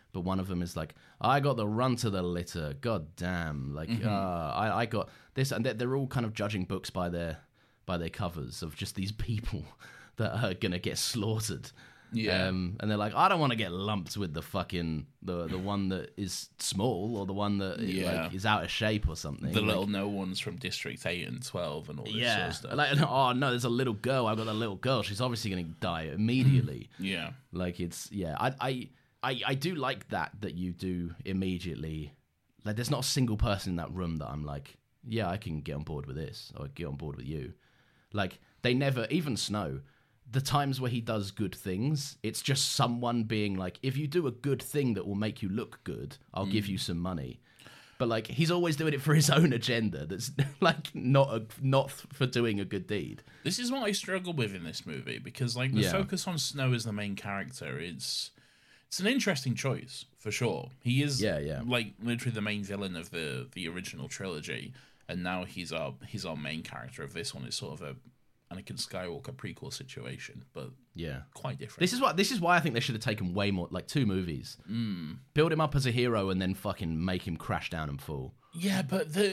but one of them is like, I got the runt of the litter. God damn. Like, mm-hmm. uh, I, I got this. And they're, they're all kind of judging books by their by their covers of just these people that are going to get slaughtered. Yeah. Um, and they're like, I don't want to get lumped with the fucking, the the one that is small or the one that yeah. like, is out of shape or something. The like, little no ones from District eight and twelve and all this yeah. sort of stuff. Like, oh, no, there's a little girl. I've got a little girl. She's obviously going to die immediately. Yeah. Like, it's, yeah. I, I, I, I do like that, that you do immediately. Like, there's not a single person in that room that I'm like, yeah, I can get on board with this or get on board with you. Like, they never, even Snow, the times where he does good things, it's just someone being like, if you do a good thing that will make you look good, I'll mm. give you some money. But like, he's always doing it for his own agenda. That's like not a, not for doing a good deed. This is what I struggle with in this movie because like the yeah. focus on Snow as the main character is it's an interesting choice for sure. He is yeah, yeah. like literally the main villain of the the original trilogy, and now he's our he's our main character of this one. It's sort of a Anakin Skywalker prequel situation, but yeah, quite different. This is what this is why I think they should have taken way more, like two movies, mm. build him up as a hero, and then fucking make him crash down and fall. Yeah, but the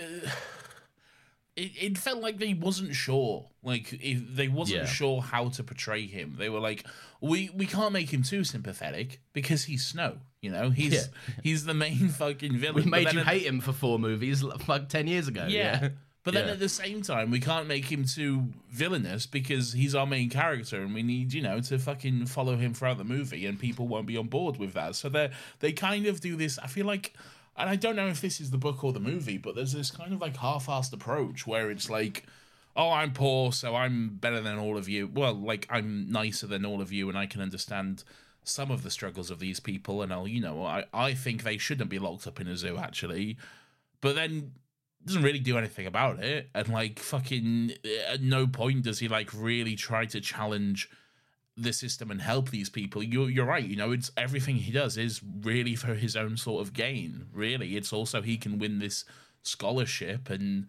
it, it felt like they wasn't sure, like if they wasn't yeah. sure how to portray him. They were like, we we can't make him too sympathetic because he's Snow. You know, he's yeah. he's the main fucking villain. We made you it, hate him for four movies, like ten years ago. Yeah. yeah. But then yeah. at the same time, we can't make him too villainous because he's our main character and we need, you know, to fucking follow him throughout the movie and people won't be on board with that. So they they kind of do this, I feel like, and I don't know if this is the book or the movie, but there's this kind of like half-assed approach where it's like, oh, I'm poor, so I'm better than all of you. Well, like, I'm nicer than all of you and I can understand some of the struggles of these people and I'll, you know, I, I think they shouldn't be locked up in a zoo, actually. But then doesn't really do anything about it, and like fucking at no point does he like really try to challenge the system and help these people. You're you're right, you know, it's everything he does is really for his own sort of gain. Really, it's also he can win this scholarship, and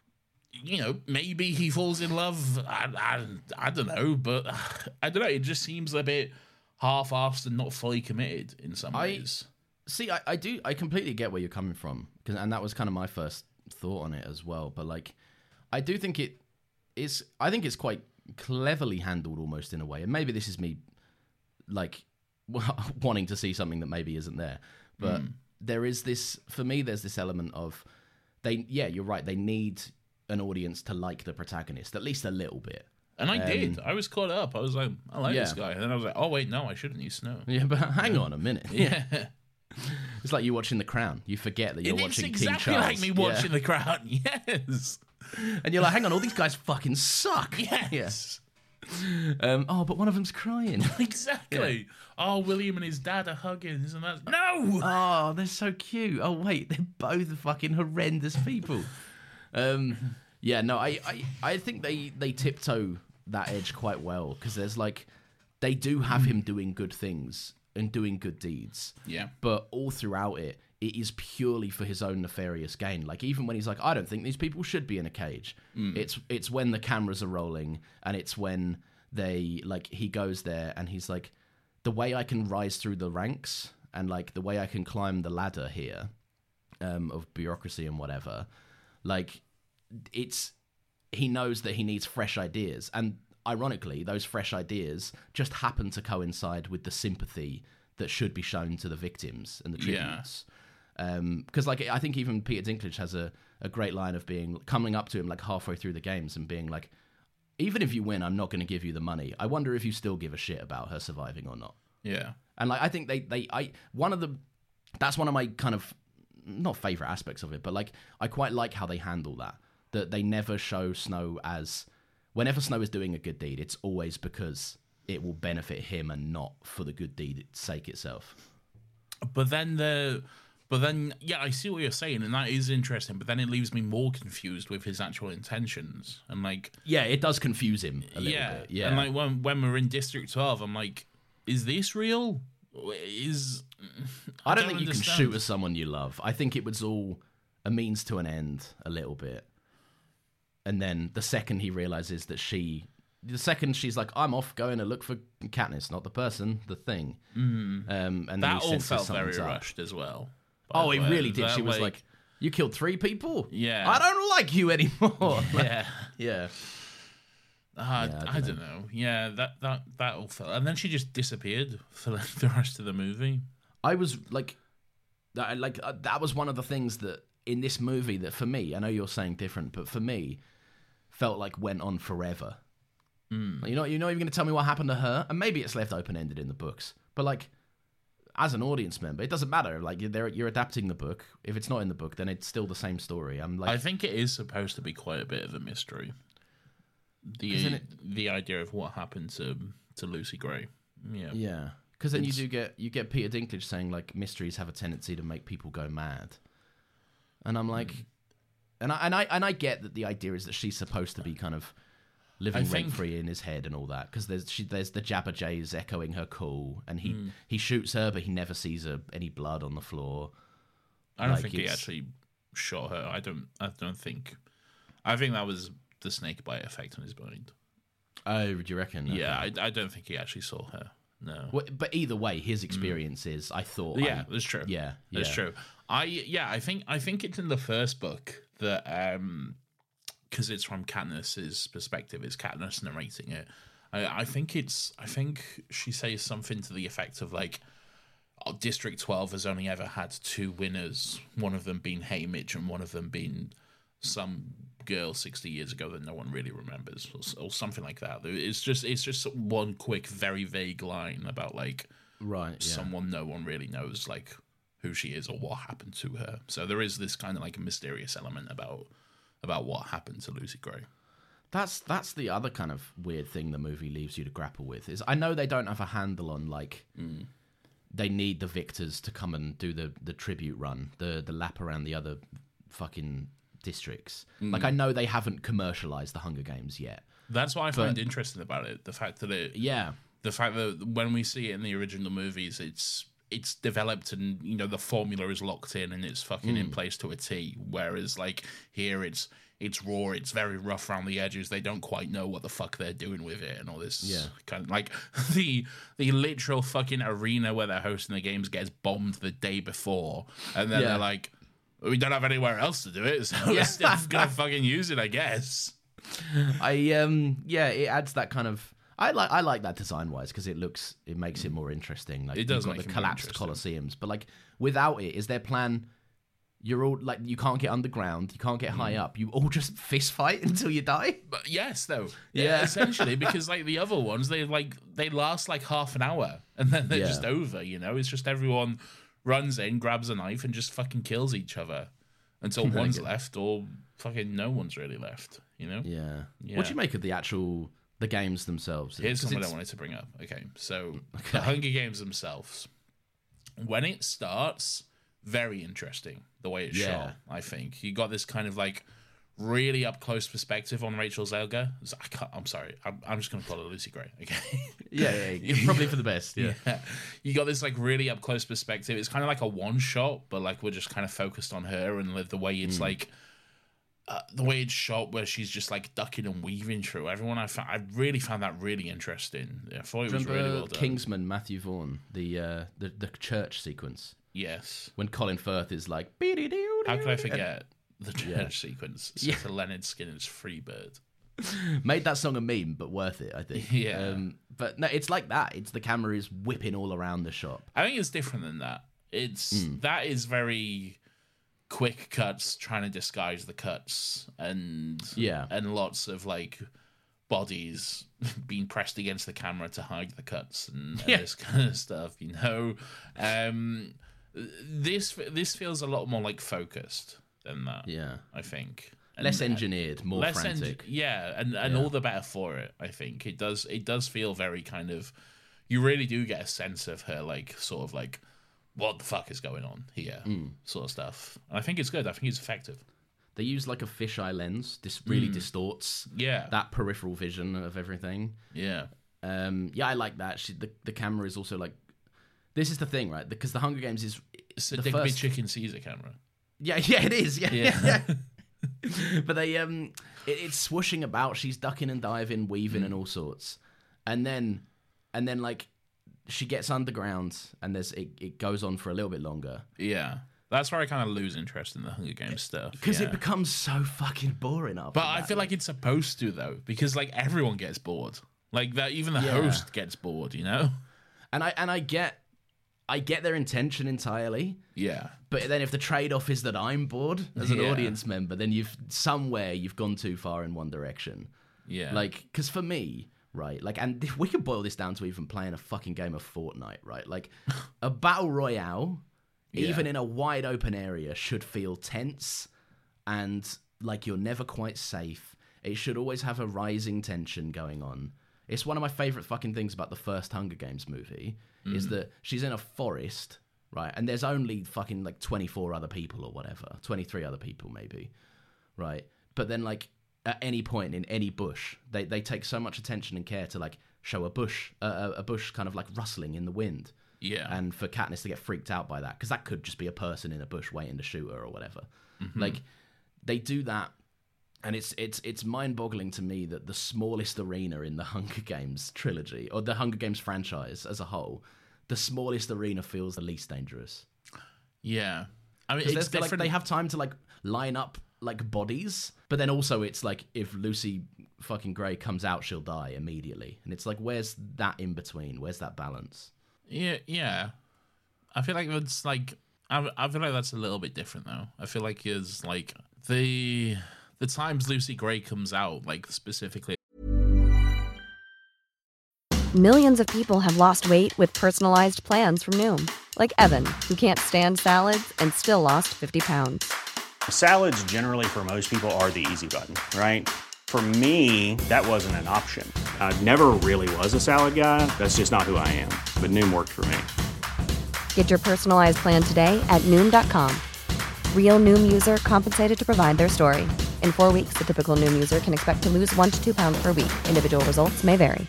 you know maybe he falls in love. I I, I don't know, but I don't know. It just seems a bit half-assed and not fully committed in some I, ways. See, I, I do I completely get where you're coming from, cause, and that was kind of my first thought on it as well, but like I do think it is I think it's quite cleverly handled almost in a way, and maybe this is me like wanting to see something that maybe isn't there, but mm. there is this, for me there's this element of they yeah you're right they need an audience to like the protagonist at least a little bit, and I um, did I was caught up. I was like, I like yeah. this guy, and then I was like, oh wait, no, I shouldn't use Snow. Yeah, but hang on a minute. Yeah. It's like you watching The Crown. You forget that you're it's watching exactly King Charles. Like me watching yeah. The Crown. Yes. And you're like, hang on, all these guys fucking suck. Yes. Yeah. Um, oh, but one of them's crying. Exactly. Yeah. Oh, William and his dad are hugging. Isn't that... No! Oh, they're so cute. Oh, wait, they're both fucking horrendous people. Um, yeah, no, I, I, I think they, they tiptoe that edge quite well, because there's like, they do have him doing good things and doing good deeds. Yeah. But all throughout it, it is purely for his own nefarious gain. Like, even when he's like, I don't think these people should be in a cage. Mm. It's it's when the cameras are rolling, and it's when they, like, he goes there and he's like, the way I can rise through the ranks and, like, the way I can climb the ladder here um, of bureaucracy and whatever, like, it's, he knows that he needs fresh ideas. And ironically, those fresh ideas just happen to coincide with the sympathy that should be shown to the victims and the tributes. Because, yeah. um, like, I think even Peter Dinklage has a, a great line of being coming up to him like halfway through the games and being like, even if you win, I'm not going to give you the money. I wonder if you still give a shit about her surviving or not. Yeah. And like, I think they, they, I, one of the, that's one of my kind of, not favorite aspects of it, but like, I quite like how they handle that. That they never show Snow as, whenever Snow is doing a good deed, it's always because it will benefit him and not for the good deed's sake itself. But then the, but then, yeah, I see what you're saying, and that is interesting, but then it leaves me more confused with his actual intentions. And like, yeah, it does confuse him a little yeah, bit. Yeah. And like when, when we're in District twelve, I'm like, is this real? Is, I, I don't, don't understand. think you can shoot at someone you love. I think it was all a means to an end a little bit. And then the second he realizes that she the second she's like, I'm off going to look for Katniss, not the person, the thing. Mm. Um, and that then he all senses felt very something's up. rushed as well. Oh, it way. really did. That, She was like, like, you killed three people? Yeah. I don't like you anymore. yeah. yeah. Uh, I I, don't I don't know. Yeah, that, that, that all felt... And then she just disappeared for like, the rest of the movie. I was like... That, like uh, that was one of the things that, in this movie, that for me, I know you're saying different, but for me, felt like went on forever. Mm. Like, you're, not, you're not even going to tell me what happened to her? And maybe it's left open-ended in the books. But like... As an audience member, it doesn't matter. Like you're, you're adapting the book. If it's not in the book, then it's still the same story. I'm like, I think it is supposed to be quite a bit of a mystery. The it, the idea of what happened to to Lucy Gray. Yeah, yeah. Because then It's- you do get you get Peter Dinklage saying like mysteries have a tendency to make people go mad, and I'm like, Mm. and I and I and I get that the idea is that she's supposed to be kind of living I think- rent free in his head and all that, because there's she, there's the Jabba Jays echoing her call, and he Mm. he shoots her, but he never sees her, any blood on the floor. I don't Like, think he it's- actually shot her. I don't. I don't think. I think that was the snake bite effect on his mind. Oh, do you reckon? Okay. Yeah, I, I don't think he actually saw her. No. Well, but either way, his experience is, I thought. Yeah, I, that's true. Yeah, That's yeah. true. I yeah, I think I think it's in the first book that um because it's from Katniss's perspective, it's Katniss narrating it. I, I think it's I think she says something to the effect of like, oh, District twelve has only ever had two winners, one of them being Haymitch and one of them being some girl sixty years ago that no one really remembers, or, or something like that. It's just it's just one quick, very vague line about like Right. Yeah. someone no one really knows like who she is or what happened to her. So there is this kind of like a mysterious element about about what happened to Lucy Gray. That's that's the other kind of weird thing the movie leaves you to grapple with. Is I know they don't have a handle on like Mm. they need the victors to come and do the, the tribute run, the the lap around the other fucking districts. Mm. Like I know they haven't commercialized the Hunger Games yet. That's what I find interesting about it. The fact that it Yeah. the fact that when we see it in the original movies, it's it's developed and you know the formula is locked in and it's fucking Mm. in place to a T. Whereas like here, it's it's raw, it's very rough around the edges. They don't quite know what the fuck they're doing with it and all this. Yeah. Kind of like the the literal fucking arena where they're hosting the games gets bombed the day before, and then Yeah. they're like, we don't have anywhere else to do it, so Yeah. we're still gonna fucking use it, I guess. I um yeah, it adds that kind of I like I like that design wise because it looks it makes it more interesting. Like It does you've got make the it more collapsed interesting. coliseums, but like without it, is their plan? You're all like you can't get underground, you can't get high Mm. up. You all just fist fight until you die. But yes, though, Yeah. yeah, essentially, because like the other ones, they like they last like half an hour and then they're Yeah. just over. You know, it's just everyone runs in, grabs a knife, and just fucking kills each other until one's left or fucking no one's really left. You know. Yeah. Yeah. What do you make of the actual the games themselves? Here's 'Cause something I it's- wanted to bring up. Okay, so the Hunger Games themselves, when it starts, very interesting the way it's Yeah. shot. I think you got this kind of like really up close perspective on Rachel Zelga. I can't, I'm sorry, I'm, I'm just gonna call her Lucy Gray. Okay. Yeah, yeah, yeah. Probably for the best. Yeah. Yeah. You got this like really up close perspective. It's kind of like a one shot, but like we're just kind of focused on her and like, the way it's like uh, the way it's shot, where she's just like ducking and weaving through everyone. I found, I really found that really interesting. I thought it was Remember really well done. Kingsman, Matthew Vaughn, the uh, the the church sequence Yes. when Colin Firth is like, How could I forget the church Yeah. sequence? Yeah. To Leonard Skinner's Freebird. made that song a meme, but worth it, I think. Yeah. Um, but no, it's like that. It's the camera is whipping all around the shop. I think it's different than that. It's Hmm. that is very quick cuts trying to disguise the cuts and Yeah. and lots of like bodies being pressed against the camera to hide the cuts and, and Yeah. this kind of stuff, you know. Um, this this feels a lot more like focused than that. Yeah. I think. And- Less engineered, more less frantic. engi- yeah, and, and Yeah. all the better for it. I think it does. It does feel very kind of. You really do get a sense of her, like sort of like, what the fuck is going on here, Mm. sort of stuff. And I think it's good. I think it's effective. They use like a fisheye lens. This really distorts Yeah, that peripheral vision of everything. yeah, Um, yeah, I like that. She, the the camera is also like. This is the thing, right? Because the Hunger Games is it's a the Digby first. Chicken Caesar camera. Yeah, yeah, it is. Yeah, Yeah. yeah. But they um, it, it's swooshing about. She's ducking and diving, weaving, mm. and all sorts. And then, and then like, she gets underground, and there's it, it goes on for a little bit longer. Yeah. That's where I kind of lose interest in the Hunger Games stuff. Because yeah. it becomes so fucking boring after But I that. feel like it's supposed to, though, because, like, everyone gets bored. Like, that, even the Yeah. host gets bored, you know? And I and I get I get their intention entirely. Yeah. But then if the trade-off is that I'm bored as an Yeah. audience member, then you've somewhere you've gone too far in one direction. Yeah. Like, because for me, right, like, and if we could boil this down to even playing a fucking game of Fortnite, right? Like, a battle royale... Yeah. Even in a wide open area, should feel tense and like you're never quite safe. It should always have a rising tension going on. It's one of my favorite fucking things about the first Hunger Games movie mm. is that she's in a forest, right? And there's only fucking like twenty-four other people or whatever, twenty-three other people maybe, right? But then like at any point in any bush, they, they take so much attention and care to like show a bush, uh, a bush kind of like rustling in the wind. Yeah. And for Katniss to get freaked out by that, because that could just be a person in a bush waiting to shoot her or whatever. Mm-hmm. Like, they do that, and it's it's it's mind-boggling to me that the smallest arena in the Hunger Games trilogy, or the Hunger Games franchise as a whole, the smallest arena feels the least dangerous. Yeah. I mean, it's like they have time to, like, line up, like, bodies, but then also it's like, if Lucy fucking Gray comes out, she'll die immediately. And it's like, where's that in between? Where's that balance? Yeah, yeah. I feel like that's like I, I feel like that's a little bit different though. I feel like is like the the times Lucy Gray comes out, like specifically. Millions of people have lost weight with personalized plans from Noom, like Evan, who can't stand salads and still lost fifty pounds. Salads generally for most people are the easy button, right? For me, that wasn't an option. I never really was a salad guy. That's just not who I am. But Noom worked for me. Get your personalized plan today at Noom dot com. Real Noom user compensated to provide their story. In four weeks, the typical Noom user can expect to lose one to two pounds per week. Individual results may vary.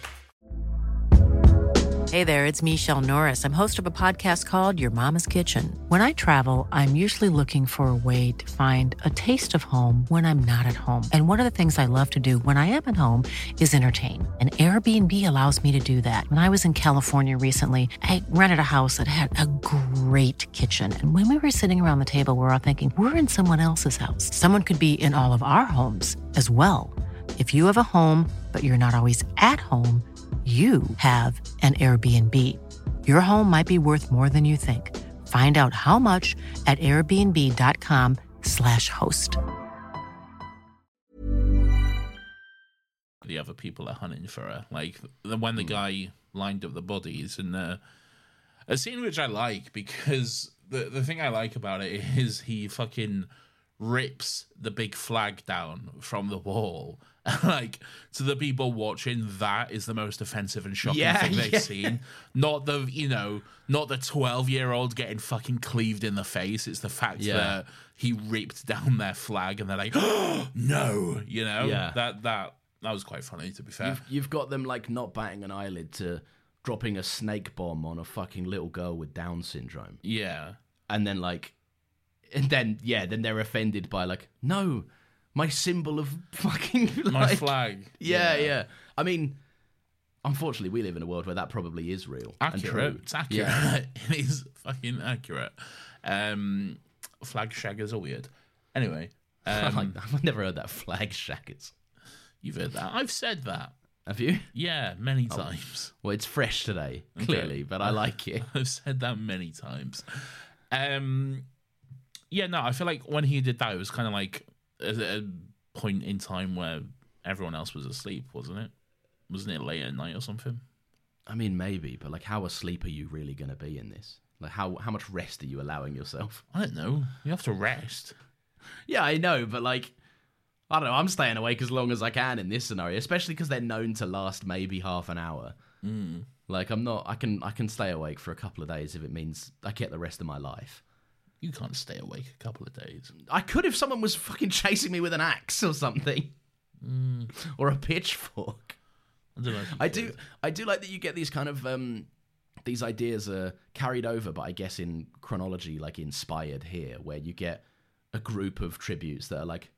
Hey there, it's Michelle Norris. I'm host of a podcast called Your Mama's Kitchen. When I travel, I'm usually looking for a way to find a taste of home when I'm not at home. And one of the things I love to do when I am at home is entertain. And Airbnb allows me to do that. When I was in California recently, I rented a house that had a great kitchen. And when we were sitting around the table, we were all thinking, we're in someone else's house. Someone could be in all of our homes as well. If you have a home, but you're not always at home, you have an Airbnb. Your home might be worth more than you think. Find out how much at airbnb.com slash host. The other people are hunting for her. Like, when the guy lined up the bodies, and uh, a scene which I like, because the, the thing I like about it is he fucking rips the big flag down from the wall. Like, to the people watching, that is the most offensive and shocking yeah, thing they've yeah. seen. Not the, you know, not the twelve-year-old getting fucking cleaved in the face. It's the fact yeah. that he ripped down their flag and they're like, oh, no, you know? Yeah. That, that, that was quite funny, to be fair. You've, you've got them, like, not batting an eyelid to dropping a snake bomb on a fucking little girl with Down syndrome. Yeah. And then, like, and then, yeah, then they're offended by, like, no, my symbol of fucking, like, My flag. Yeah, yeah, yeah. I mean, unfortunately, we live in a world where that probably is real. Accurate. And true. It's accurate. Yeah. It is fucking accurate. Um, flag shaggers are weird. Anyway. Um, like, I've never heard that, flag shaggers. You've heard that. I've said that. Have you? Yeah, many times. Well, it's fresh today, Okay. clearly, but I like it. I've said that many times. Um, yeah, no, I feel like when he did that, it was kind of like a, a point in time where everyone else was asleep, wasn't it? Wasn't it late at night or something? I mean, maybe, but like, how asleep are you really going to be in this? Like, how how much rest are you allowing yourself? I don't know. You have to rest. Yeah, I know, but like, I don't know. I'm staying awake as long as I can in this scenario, especially because they're known to last maybe half an hour. Mm. Like, I'm not. I can I can stay awake for a couple of days if it means I get the rest of my life. You can't stay awake a couple of days. I could if someone was fucking chasing me with an axe or something, Mm. or a pitchfork. I don't know. if you I could. do. I do like that you get these kind of um, these ideas are carried over, but I guess in chronology, like inspired here, where you get a group of tributes that are like,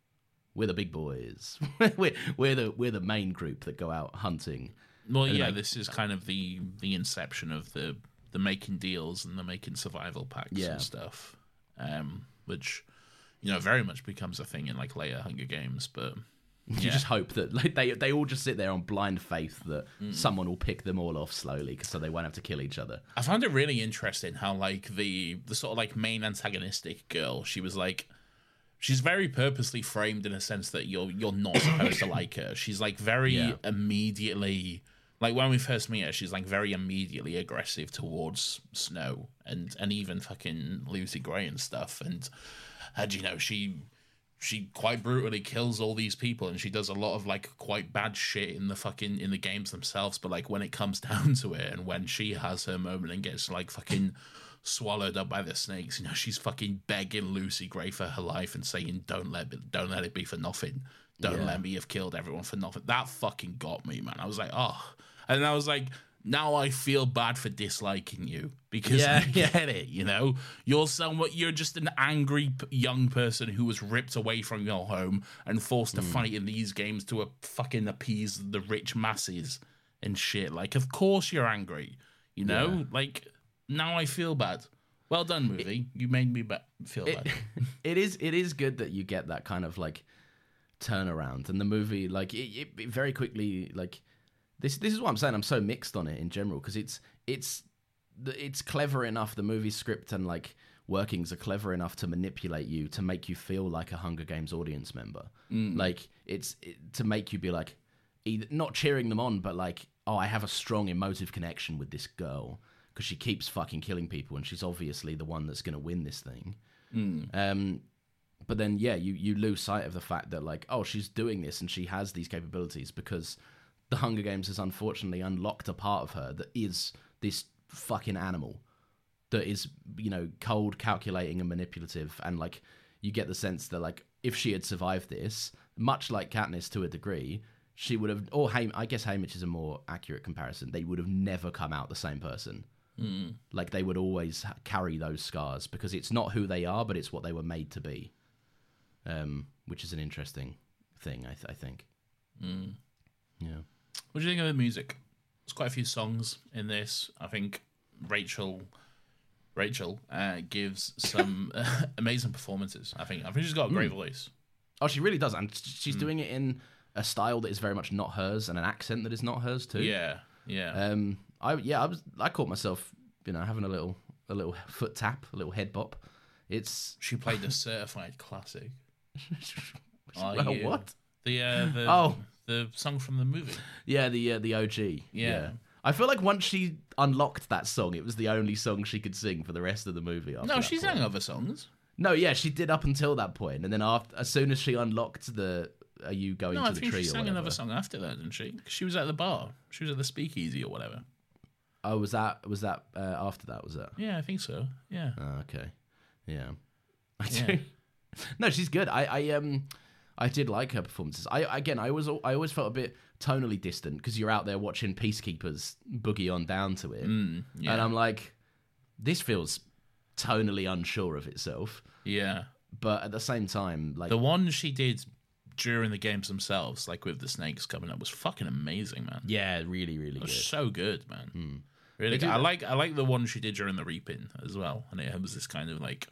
we're the big boys. we're we're the we're the main group that go out hunting. Well, And yeah, like- this is kind of the the inception of the the making deals and the making survival packs Yeah. and stuff, um, which you know very much becomes a thing in like later Hunger Games. But You yeah. just hope that like they they all just sit there on blind faith that Mm. someone will pick them all off slowly, so they won't have to kill each other. I found it really interesting how like the the sort of like main antagonistic girl, she was like. She's very purposely framed in a sense that you're you're not supposed to like her. She's like very Yeah. immediately, like when we first meet her, she's like very immediately aggressive towards Snow and and even fucking Lucy Gray and stuff. And and you know she she quite brutally kills all these people, and she does a lot of like quite bad shit in the fucking in the games themselves. But like when it comes down to it, and when she has her moment and gets like fucking swallowed up by the snakes, you know, she's fucking begging Lucy Gray for her life and saying, "Don't let it, don't let it be for nothing. Don't Yeah. let me have killed everyone for nothing." That fucking got me, man. I was like, oh, and I was like, now I feel bad for disliking you because Yeah, I get it. You know, you're somewhat, you're just an angry p- young person who was ripped away from your home and forced to fight in these games to uh, fucking appease the rich masses and shit. Like, of course you're angry. You know, Yeah. like. Now I feel bad. Well done, movie. you made me ba- feel It, bad. it is it is good that you get that kind of like turnaround, and the movie like it, it, it very quickly like this this is what I'm saying. I'm so mixed on it in general because it's it's the- it's clever enough. The movie script and like workings are clever enough to manipulate you to make you feel like a Hunger Games audience member. Like it's it, to make you be like either not cheering them on, but like, oh, I have a strong emotive connection with this girl because she keeps fucking killing people, and she's obviously the one that's going to win this thing. Um, but then, yeah, you, you lose sight of the fact that, like, oh, she's doing this and she has these capabilities because the Hunger Games has unfortunately unlocked a part of her that is this fucking animal that is, you know, cold, calculating, and manipulative. And, like, you get the sense that, like, if she had survived this, much like Katniss to a degree, she would have, or Hay- I guess Haymitch is a more accurate comparison, they would have never come out the same person. Mm. Like, they would always ha- carry those scars because it's not who they are, but it's what they were made to be. Um, which is an interesting thing, I, th- I think. Mm. Yeah. What do you think of the music? There's quite a few songs in this. I think Rachel Rachel uh, gives some uh, amazing performances. I think I think she's got a great voice. Oh, she really does. And she's doing it in a style that is very much not hers and an accent that is not hers too. Yeah, yeah. Um, I yeah, I was I caught myself, you know, having a little a little foot tap, a little head bop. It's she played the certified classic. Are well, You? what? The uh, the Oh. the song from the movie. Yeah, the uh, the O G. Yeah. I feel like once she unlocked that song, it was the only song she could sing for the rest of the movie. After No, that she point. sang other songs. No, yeah, she did up until that point, and then after, as soon as she unlocked the "Are you going No, to I the think tree?" she or sang whatever. another song after that, didn't she? 'Cause she was at the bar. She was at the speakeasy or whatever. Oh, was that was that uh, after that? Was that? Yeah, I think so. Yeah. Oh, okay. Yeah. I Yeah. do. No, she's good. I, I um I did like her performances. I again I was I always felt a bit tonally distant because you're out there watching Peacekeepers boogie on down to it. Mm, yeah. And I'm like, this feels tonally unsure of itself. Yeah. But at the same time, like The one she did during the games themselves, like with the snakes coming up, was fucking amazing, man. yeah, really, really It was good. so good, man. Hmm. Really They good. do I that- like I like the one she did during the reaping as well, and it was this kind of like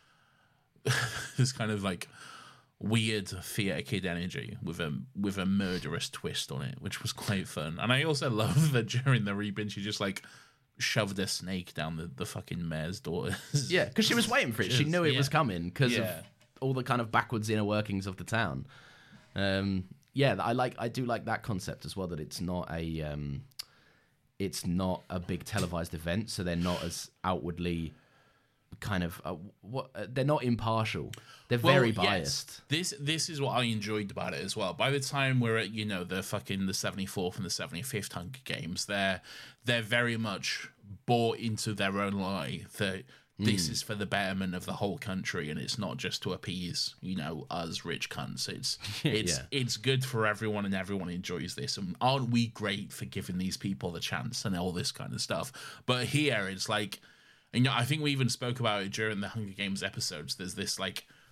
this kind of like weird theatre kid energy with a with a murderous twist on it, which was quite fun. And I also love that during the reaping she just like shoved a snake down the, the fucking mayor's door. Yeah, because she was waiting for it. She Just- knew it yeah. was coming because Yeah. of all the kind of backwards inner workings of the town. Um, yeah, I like. I do like that concept as well. That it's not a, um, it's not a big televised event, so they're not as outwardly kind of uh, what. Uh, they're not impartial. They're very Well, yes. biased. This this is what I enjoyed about it as well. By the time we're at, you know, the fucking the seventy-fourth and the seventy-fifth Hunger Games, they're they're very much bought into their own lie that this Hmm. is for the betterment of the whole country and it's not just to appease, you know, us rich cunts. It's it's Yeah. it's good for everyone and everyone enjoys this. And aren't we great for giving these people the chance and all this kind of stuff? But here it's like, you know, I think we even spoke about it during the Hunger Games episodes. There's this like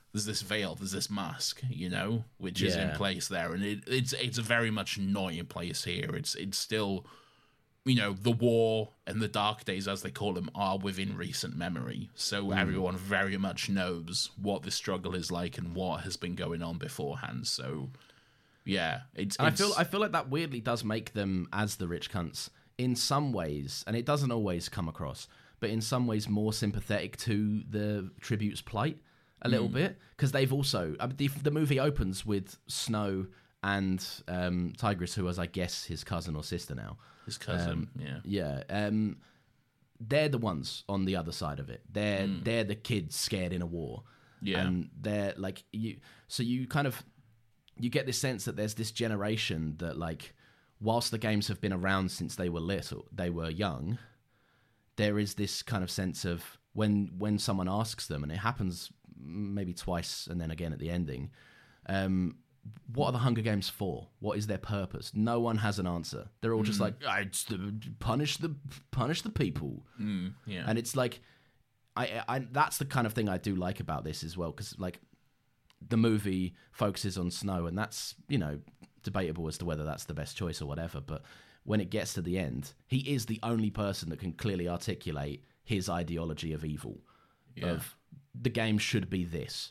there's this veil, there's this mask, you know, which is in Yeah. place there, and it, it's it's very much not in place here. It's it's still, you know, the war and the dark days, as they call them, are within recent memory. So everyone very much knows what the struggle is like and what has been going on beforehand. So yeah, it's, And I it's feel I feel like that weirdly does make them, as the rich cunts, in some ways, and it doesn't always come across, but in some ways more sympathetic to the tribute's plight a little bit, because they've also I mean, the, the movie opens with Snow and um, Tigris, who was, I guess, his cousin or sister now. his cousin. Um, yeah, Yeah, um, they're the ones on the other side of it. They're they're the kids scared in a war. Yeah. And they're like you. So you kind of you get this sense that there's this generation that, like, whilst the games have been around since they were little, they were young. There is this kind of sense of when when someone asks them, and it happens maybe twice and then again at the ending. Um, what are the Hunger Games for? What is their purpose? No one has an answer. They're all just like, "Ah, it's the punish the punish the people." mm, yeah, And it's like, I, I that's the kind of thing I do like about this as well, because like the movie focuses on Snow, and that's, you know, debatable as to whether that's the best choice or whatever. But when it gets to the end, he is the only person that can clearly articulate his ideology of evil. Yeah. Of the game should be this,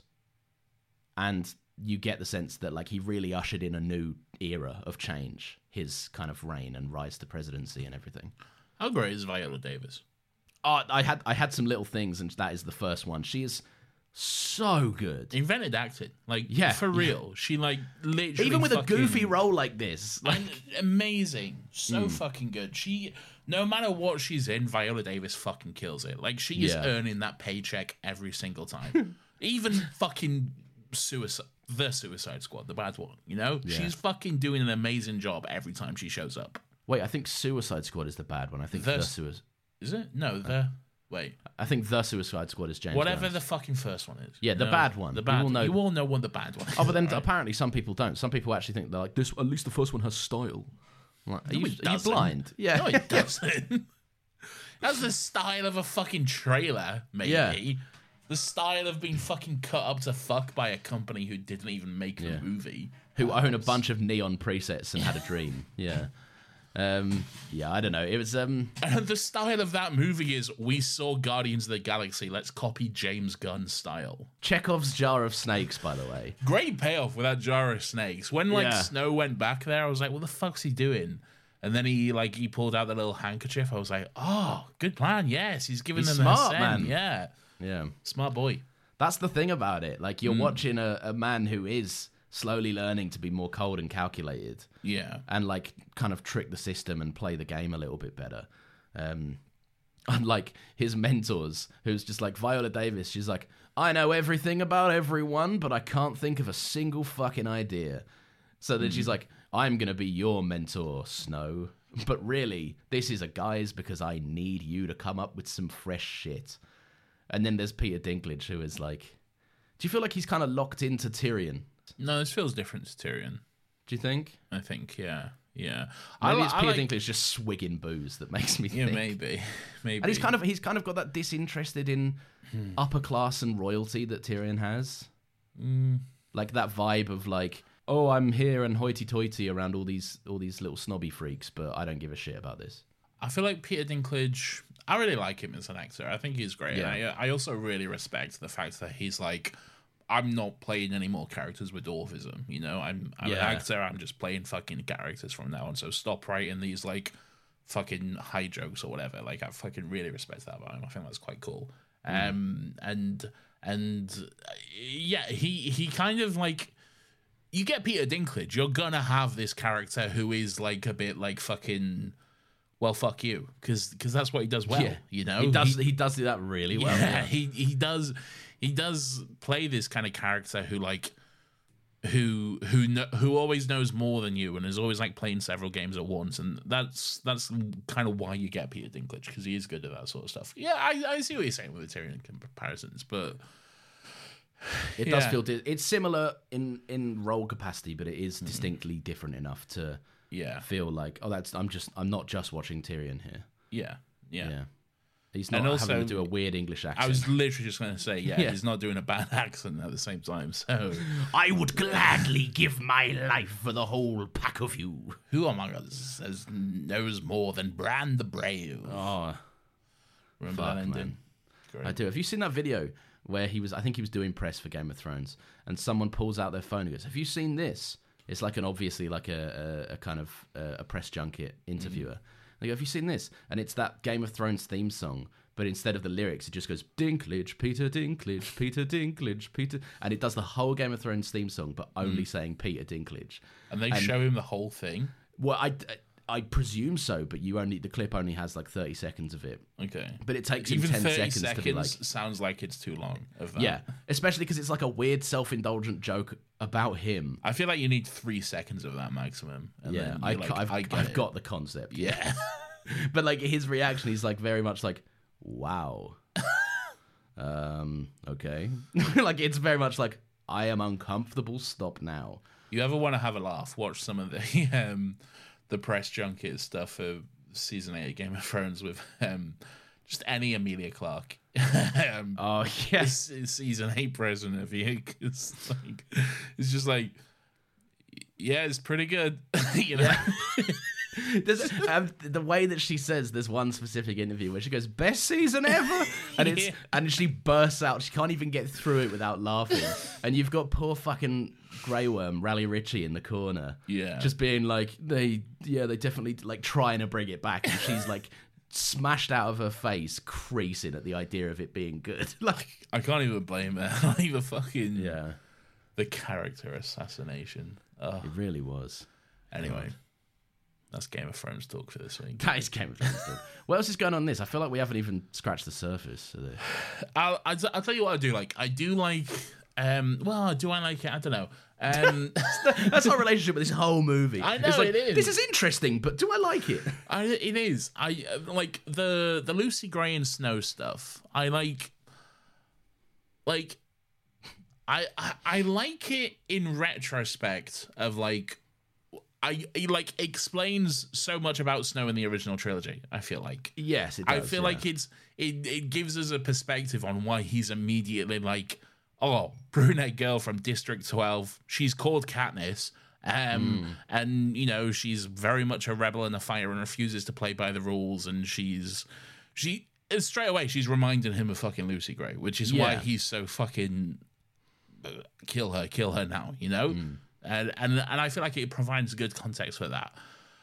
and you get the sense that like he really ushered in a new era of change, his kind of reign and rise to presidency and everything. how great is Viola Davis? Oh, I had I had some little things, and that is the first one. She is so good, Invented acting, like Yeah, for yeah. real. She like literally even with a fucking- goofy role like this. Like, And amazing, so fucking good. She, no matter what she's in, Viola Davis fucking kills it. Like she is Yeah. earning that paycheck every single time. Even fucking suicide, the Suicide Squad, the bad one. You know, Yeah. she's fucking doing an amazing job every time she shows up. wait, I think Suicide Squad is the bad one. I think The- the, Suicide. Is it? No, the wait, I think the Suicide Squad is James. whatever Gunn's. the fucking first one is. Yeah, the No, bad one. The You bad. will know- You all know what the bad one is. Oh, but then right? apparently some people don't. Some people actually think they're like this. At least the first one has style. I'm like, are, No, you, it are you doesn't. blind? Yeah. No, it doesn't. That's the style of a fucking trailer, maybe. Yeah. The style of being fucking cut up to fuck by a company who didn't even make the Yeah. movie. Who own a bunch of neon presets and had a dream. Yeah. Um, yeah, I don't know. It was um And the style of that movie is we saw Guardians of the Galaxy, let's copy James Gunn's style. Chekhov's jar of snakes, by the way. Great payoff with that jar of snakes. When like Yeah. Snow went back there, I was like, what the fuck's he doing? And then he like he pulled out the little handkerchief. I was like, oh, good plan. Yes, he's giving He's them smart, a man. man. Yeah, Yeah. smart boy. That's the thing about it. Like, you're watching a, a man who is slowly learning to be more cold and calculated. Yeah. And like kind of trick the system and play the game a little bit better. Um, unlike his mentors, who's just like Viola Davis. She's like, I know everything about everyone, but I can't think of a single fucking idea. So then she's like, I'm gonna be your mentor, Snow. But really, this is a guise because I need you to come up with some fresh shit. And then there's Peter Dinklage, who is like, do you feel like he's kind of locked into Tyrion? No, this feels different to Tyrion. Do you think? I think, yeah, yeah. Maybe li- it's Peter like- Dinklage just swigging booze that makes me Yeah, think. maybe, maybe. And he's kind of he's kind of got that disinterested in Hmm. upper class and royalty that Tyrion has. Mm. Like that vibe of like, oh, I'm here and hoity-toity around all these all these little snobby freaks, but I don't give a shit about this. I feel like Peter Dinklage. I really like him as an actor. I think he's great. Yeah. And I, I also really respect the fact that he's like, I'm not playing any more characters with dwarfism. You know, I'm I'm Yeah. an actor. I'm just playing fucking characters from now on. So stop writing these like fucking high jokes or whatever. Like I fucking really respect that about him. I think that's quite cool. Mm. Um and and uh, yeah, he he kind of like. You get Peter Dinklage, you're gonna have this character who is like a bit like fucking, well, fuck you, because that's what he does well. You know, he does he, does do that really well. yeah, Yeah. he he does he does play this kind of character who like who who kn- who always knows more than you and is always like playing several games at once, and that's that's kind of why you get Peter Dinklage, because he is good at that sort of stuff. Yeah, I, I see what you're saying with the Tyrion comparisons, but It does Yeah. feel di- it's similar in in role capacity, but it is distinctly different enough to yeah, feel like, oh, that's I'm just I'm not just watching Tyrion here. yeah, yeah. Yeah. He's not And also- having to do a weird English accent. I was literally just going to say, yeah, Yeah. he's not doing a bad accent at the same time. So, I would gladly give my life for the whole pack of you. who among us has, knows more than Bran the Brave? Oh, Remember fuck, that ending? man. Great. I do. Have you seen that video where he was, I think he was doing press for Game of Thrones, and someone pulls out their phone and goes, have you seen this? It's like an obviously like a, a, a kind of uh, a press junket interviewer. Mm. They go, have you seen this? And it's that Game of Thrones theme song, but instead of the lyrics, it just goes, Dinklage, Peter Dinklage, Peter Dinklage, Peter... And it does the whole Game of Thrones theme song, but only Mm. saying Peter Dinklage. And they And- show him the whole thing. Well, I, I presume so, but you only the clip only has like thirty seconds of it. Okay. But it takes him Even ten thirty seconds, seconds to be like... sounds like it's too long. Of that. Yeah, especially because it's like a weird self-indulgent joke about him. I feel like you need three seconds of that maximum. And Yeah, then I, you're like, I've, I get I've it. got the concept. Yeah. But like his reaction, he's like very much like, wow. um, okay. Like it's very much like, I am uncomfortable, stop now. You ever want to have a laugh? Watch some of the um, the press junket stuff for season eight of Game of Thrones with um, just any Emilia Clarke. um, Oh, yes. it's, it's season eight press interview. It's like it's just like, yeah, it's pretty good. You know. There's, um, the way that she says there's one specific interview where she goes, best season ever, and it's Yeah. and she bursts out. She can't even get through it without laughing. And you've got poor fucking Grey Worm, Rally Ritchie, in the corner, Yeah. just being like, they yeah they definitely like trying to bring it back, and she's like smashed out of her face, creasing at the idea of it being good. Like, I can't even blame her. Not even fucking yeah, the character assassination. Oh, it really was. anyway, that's Game of Thrones talk for this week. That is Game of Thrones talk. What else is going on in this? I feel like we haven't even scratched the surface of this. I'll, I'll, I'll tell you what I do like. I do like. Um, well, do I like it? I don't know. Um, That's our relationship with this whole movie. I know, It's like, it is. This is interesting, but do I like it? I, it is. I uh, like the the Lucy Gray and Snow stuff. I like. Like, I, I I like it in retrospect of like. I it like explains so much about Snow in the original trilogy. I feel like. Yes, it I does. feel yeah. like it's it, it gives us a perspective on why he's immediately like, oh, brunette girl from District twelve. She's called Katniss. Um, and you know, she's very much a rebel and a fighter and refuses to play by the rules. And she's she straight away she's reminding him of fucking Lucy Gray, which is why Yeah. he's so fucking uh, kill her, kill her now. You know, and and and I feel like it provides good context for that.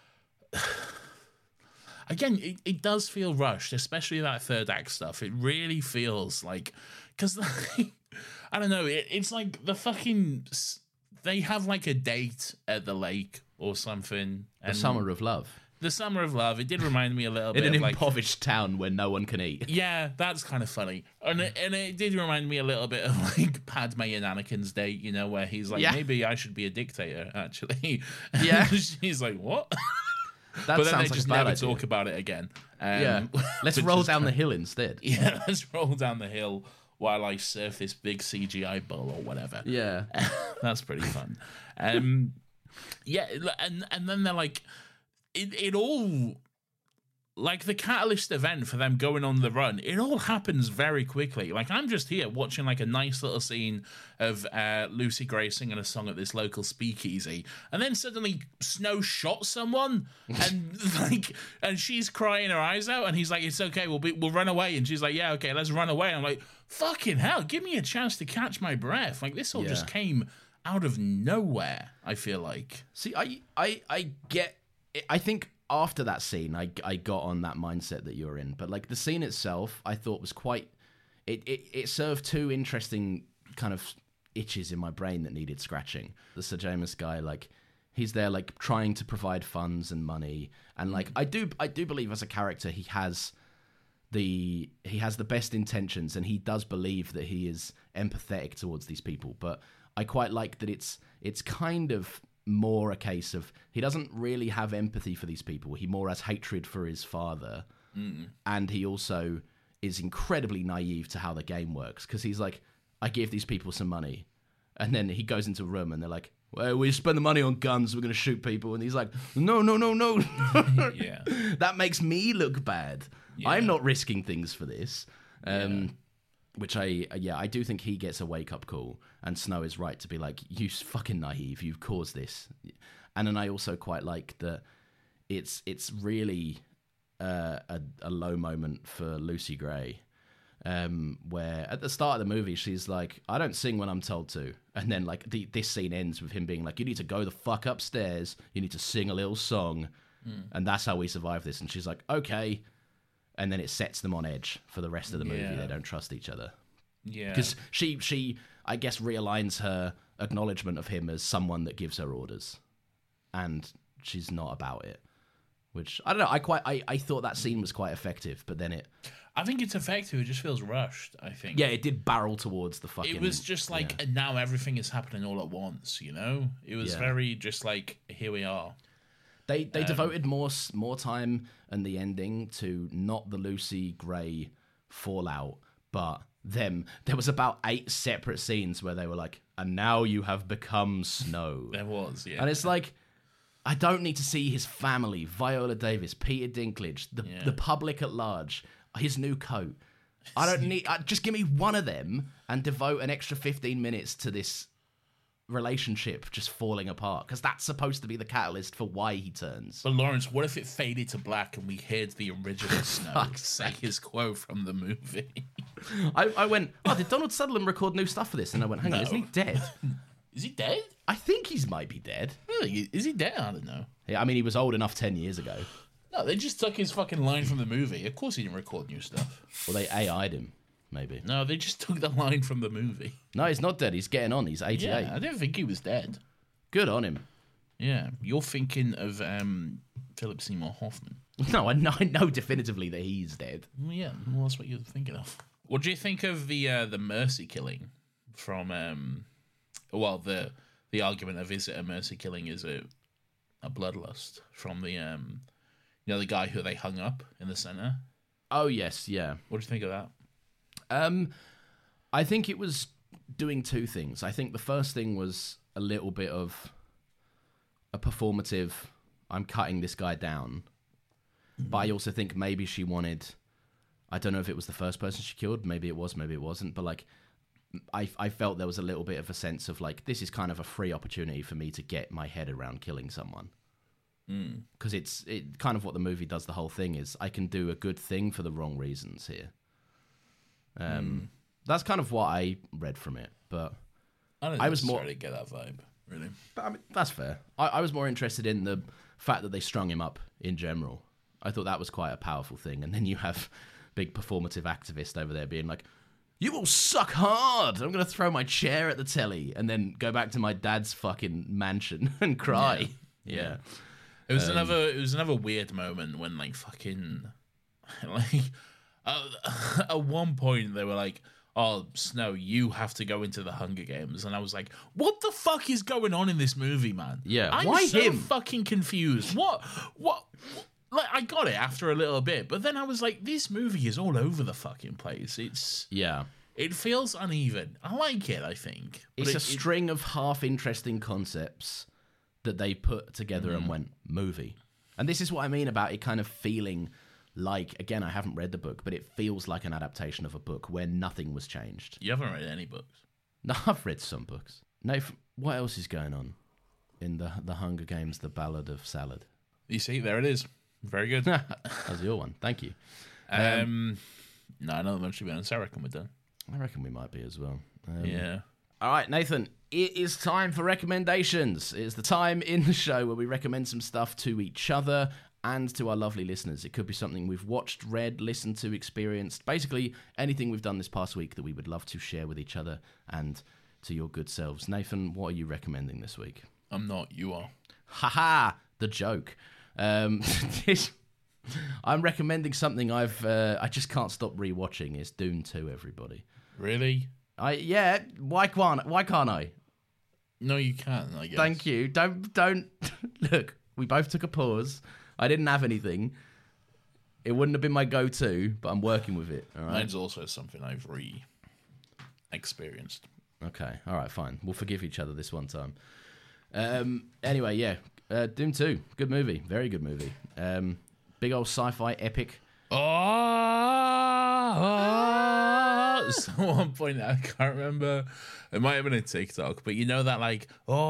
Again, it, it does feel rushed, especially that third act stuff. It really feels like, because I don't know, it, it's like the fucking s- they have like a date at the lake or something. The And Summer of Love. the Summer of Love. It did remind me a little In bit an of like, impoverished town where no one can eat. yeah, that's kind of funny, and it, and it did remind me a little bit of like Padme and Anakin's date, you know, where he's like, Yeah. maybe I should be a dictator, actually. Yeah. She's like, what? That But then sounds they like just a bad never idea. talk about it again. Um, Yeah. Let's which roll is down the kind- hill instead. Yeah, let's roll down the hill while I surf this big C G I bull or whatever. Yeah. That's pretty fun. Um, yeah, and and then they're like, it it all, like the catalyst event for them going on the run, it all happens very quickly. Like I'm just here watching like a nice little scene of uh, Lucy Gray singing a song at this local speakeasy, and then suddenly Snow shot someone, and like, and she's crying her eyes out, and he's like, "It's okay, we'll be, we'll run away," and she's like, "Yeah, okay, let's run away." And I'm like, "Fucking hell, give me a chance to catch my breath!" Like this all just Yeah. came out of nowhere. I feel like. See, I, I, I get. I think after that scene, I, I got on that mindset that you're in. But like the scene itself, I thought was quite. It, it, it served two interesting kind of itches in my brain that needed scratching. The Sir James guy, like he's there, like trying to provide funds and money, and like I do, I do believe as a character he has the he has the best intentions, and he does believe that he is empathetic towards these people. But I quite like that it's it's kind of more a case of he doesn't really have empathy for these people. He more has hatred for his father, and he also is incredibly naive to how the game works, because he's like, I give these people some money, and then he goes into a room and they're like, well, we spend the money on guns, we're going to shoot people. And he's like, no, no, no, no. Yeah. That makes me look bad. Yeah. I'm not risking things for this. Um, yeah. Which I, yeah, I do think he gets a wake-up call. And Snow is right to be like, you fucking naive, you've caused this. And then I also quite like that it's it's really uh, a, a low moment for Lucy Gray. Um, where at the start of the movie she's like, I don't sing when I'm told to, and then like the, this scene ends with him being like, you need to go the fuck upstairs, you need to sing a little song, mm. and that's how we survive this. And she's like, okay, and then it sets them on edge for the rest of the movie. Yeah. They don't trust each other. Yeah, because she she I guess realigns her acknowledgement of him as someone that gives her orders, and she's not about it. Which I don't know. I quite I, I thought that scene was quite effective, but then it. I think it's effective. It just feels rushed, I think. Yeah, it did barrel towards the fucking... It was just like, yeah. And now everything is happening all at once, you know? It was yeah. very just like, here we are. They they um, devoted more more time in the ending to not the Lucy Gray fallout, but them. There was about eight separate scenes where they were like, and now you have become Snow. There was, yeah. And it's like, I don't need to see his family, Viola Davis, Peter Dinklage, the yeah. the public at large... his new coat. I don't need... Uh, just give me one of them and devote an extra fifteen minutes to this relationship just falling apart, because that's supposed to be the catalyst for why he turns. But Lawrence, what if it faded to black and we heard the original Snow say his quote from the movie? I, I went, oh, did Donald Sutherland record new stuff for this? And I went, hang no. on, isn't he dead? Is he dead? I think he might be dead. Really? Is he dead? I don't know. Yeah, I mean, he was old enough ten years ago. No, they just took his fucking line from the movie. Of course he didn't record new stuff. Well, they A I'd him, maybe. No, they just took the line from the movie. No, he's not dead. He's getting on. He's eighty-eight. Yeah, I didn't think he was dead. Good on him. Yeah, you're thinking of um, Philip Seymour Hoffman. No, I know, I know definitively that he's dead. Well, yeah, well, that's what you're thinking of. What do you think of the uh, the mercy killing from... Um, well, the the argument of is it a mercy killing, is it a bloodlust from the... Um, You know, the guy who they hung up in the center? Oh, yes, yeah. What do you think of that? Um, I think it was doing two things. I think the first thing was a little bit of a performative, I'm cutting this guy down. Mm-hmm. But I also think maybe she wanted... I don't know if it was the first person she killed. Maybe it was, maybe it wasn't. But, like, I, I felt there was a little bit of a sense of, like, this is kind of a free opportunity for me to get my head around killing someone. Because mm. it's it kind of what the movie does. The whole thing is I can do a good thing for the wrong reasons here. Um, mm. That's kind of what I read from it, but I don't I was necessarily more get that vibe. Really, but, I mean, that's fair. I, I was more interested in the fact that they strung him up in general. I thought that was quite a powerful thing. And then you have big performative activist over there being like, "You will suck hard. I'm going to throw my chair at the telly and then go back to my dad's fucking mansion and cry." Yeah. yeah. yeah. It was um, another. It was another weird moment when, like, fucking, like, uh, at one point they were like, "Oh, Snow, you have to go into the Hunger Games," and I was like, "What the fuck is going on in this movie, man?" Yeah, I'm why so him? fucking confused. What? What? what? Like, I got it after a little bit, but then I was like, "This movie is all over the fucking place." It's yeah. It feels uneven. I like it. I think it's it, a string it, of half interesting concepts that they put together mm. and went movie. And this is what I mean about it kind of feeling like, again, I haven't read the book, but it feels like an adaptation of a book where nothing was changed. You haven't read any books? No, I've read some books. Nathan, what else is going on in the the Hunger Games, The Ballad of Salad? You see, there it is. Very good. That's your one. Thank you. Um, um No, another one should be on, so I reckon we're done. I reckon we might be as well. Um, yeah. All right, Nathan, it is time for recommendations. It's the time in the show where we recommend some stuff to each other and to our lovely listeners. It could be something we've watched, read, listened to, experienced. Basically, anything we've done this past week that we would love to share with each other and to your good selves. Nathan, what are you recommending this week? I'm not. You are. Haha, the joke. Um, this, I'm recommending something I've uh, I just can't stop rewatching. It's Dune two, everybody. Really? I yeah. Why can't Why can't I? No, you can't. I guess. Thank you. Don't don't look. We both took a pause. I didn't have anything. It wouldn't have been my go-to, but I'm working with it. All right. Mine's also something I've re-experienced. Okay. All right. Fine. We'll forgive each other this one time. Um, anyway, yeah, uh, Doom two, good movie, very good movie. Um, big old sci-fi epic. Oh, oh, someone pointed out, I can't remember. It might have been a TikTok, but you know that like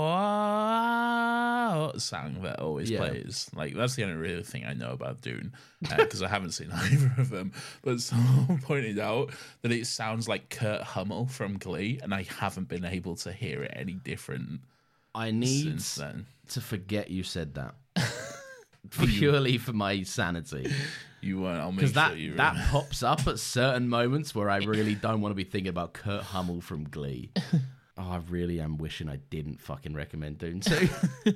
oh sound that always Yeah. plays. Like that's the only real thing I know about Dune because uh, I haven't seen either of them. But someone pointed out that it sounds like Kurt Hummel from Glee, and I haven't been able to hear it any different. I need Since then. to forget you said that. Purely for my sanity. You won't. I'll make Because sure that, you that remember. pops up at certain moments where I really don't want to be thinking about Kurt Hummel from Glee. Oh, I really am wishing I didn't fucking recommend Dune two.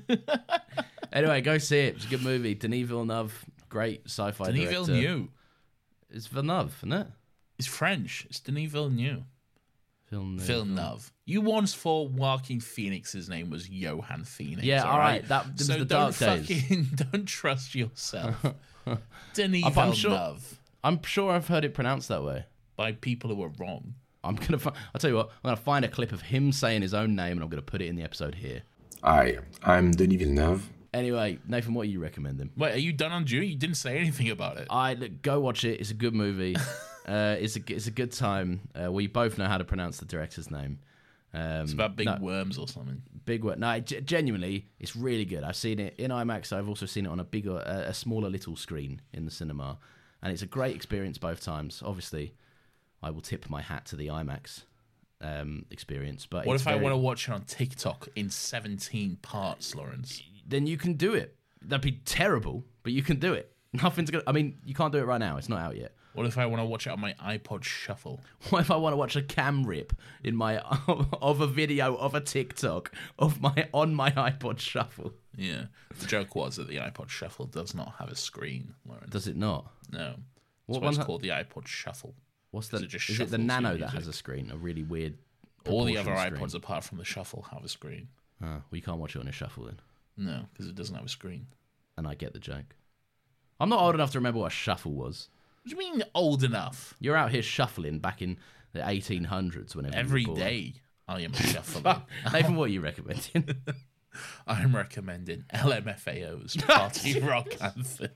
Anyway, go see it. It's a good movie. Denis Villeneuve, great sci-fi Denis director. Villeneuve. It's Villeneuve, isn't it? It's French. It's Denis Villeneuve. Villeneuve. Villeneuve. You once thought Joaquin Phoenix's name was Johan Phoenix. Yeah, all all right. right, that- it was so the don't dark days. fucking don't trust yourself. Denis I'm- I'm Villeneuve sure- I'm sure I've heard it pronounced that way. by people who are wrong. I'm gonna. Fi- I'll tell you what. I'm gonna find a clip of him saying his own name, and I'm gonna put it in the episode here. Hi, I'm Denis Villeneuve. Anyway, Nathan, what are you recommending? Wait, are you done on Dune? You didn't say anything about it. I look, go watch it. It's a good movie. uh, it's a it's a good time. Uh, we both know how to pronounce the director's name. Um, It's about big no, worms or something. big word. No, g- genuinely, it's really good. I've seen it in IMAX. I've also seen it on a bigger, uh, a smaller little screen in the cinema, and it's a great experience both times. Obviously, I will tip my hat to the IMAX um, experience. But What it's if I very- want to watch it on TikTok in seventeen parts, Lawrence? Then you can do it. That'd be terrible, but you can do it. Nothing's gonna. I mean, you can't do it right now. It's not out yet. What if I want to watch it on my iPod Shuffle? What if I want to watch a cam rip in my of a video of a TikTok of my on my iPod Shuffle? Yeah. The joke was that the iPod Shuffle does not have a screen, Lawrence. Does it not? No. That's What why it's one ha- called the iPod Shuffle. What's the? Is it just Is it the shuffles Nano your that has music? a screen? A really weird. All the other proportion iPods screen? apart from the Shuffle have a screen. Ah, well, you can't watch it on a Shuffle then. No, because it doesn't have a screen. And I get the joke. I'm not old enough to remember what a Shuffle was. What do you mean old enough? You're out here shuffling back in the eighteen hundreds whenever you Every were born. day I am shuffling. Nathan, what are you recommending? I'm recommending L M F A O's Party Rock Anthem.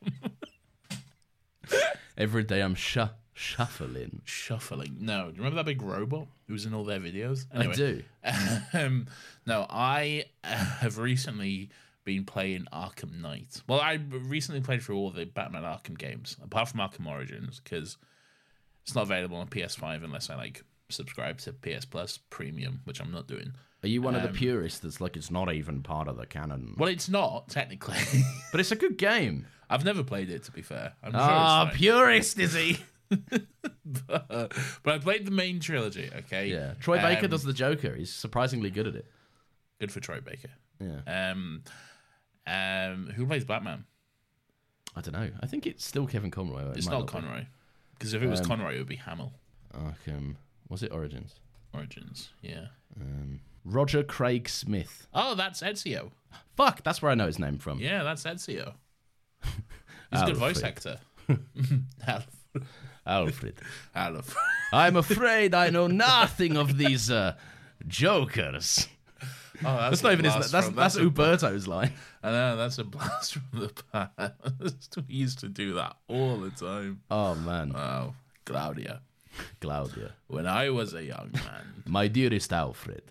Every day I'm shu- shuffling. Shuffling. No, do you remember that big robot who was in all their videos? I do. Um, no, I uh, have recently been playing Arkham Knight. Well, I recently played through all the Batman Arkham games, apart from Arkham Origins, because it's not available on P S five unless I like subscribe to P S Plus Premium, which I'm not doing. Are you one of Um, the purists that's like, it's not even part of the canon? Well, it's not technically, But it's a good game. I've never played it. To be fair, I'm sure Ah, it's fine. purist, is he? but, but I played the main trilogy. Okay, Yeah. Troy Baker Um, does the Joker. He's surprisingly good at it. good for Troy Baker. Yeah. Um, um, who plays Batman? I don't know. I think it's still Kevin Conroy. It It's might not be. Conroy, because if it was Um, Conroy, it would be Hamill. Arkham. Was it Origins? Origins, yeah. Um, Roger Craig Smith. Oh, that's Ezio. Fuck, that's where I know his name from. Yeah, that's Ezio. He's a good voice Alfred. actor. Alf- Alfred. Alf. I'm afraid I know nothing of these uh, Jokers. Oh, That's a not even his. blast That's from- that's a- Uberto's line. I know, that's a blast from the past. We used to do that all the time. Oh man, Oh, Claudia. Claudia, When I was a young man. my dearest Alfred.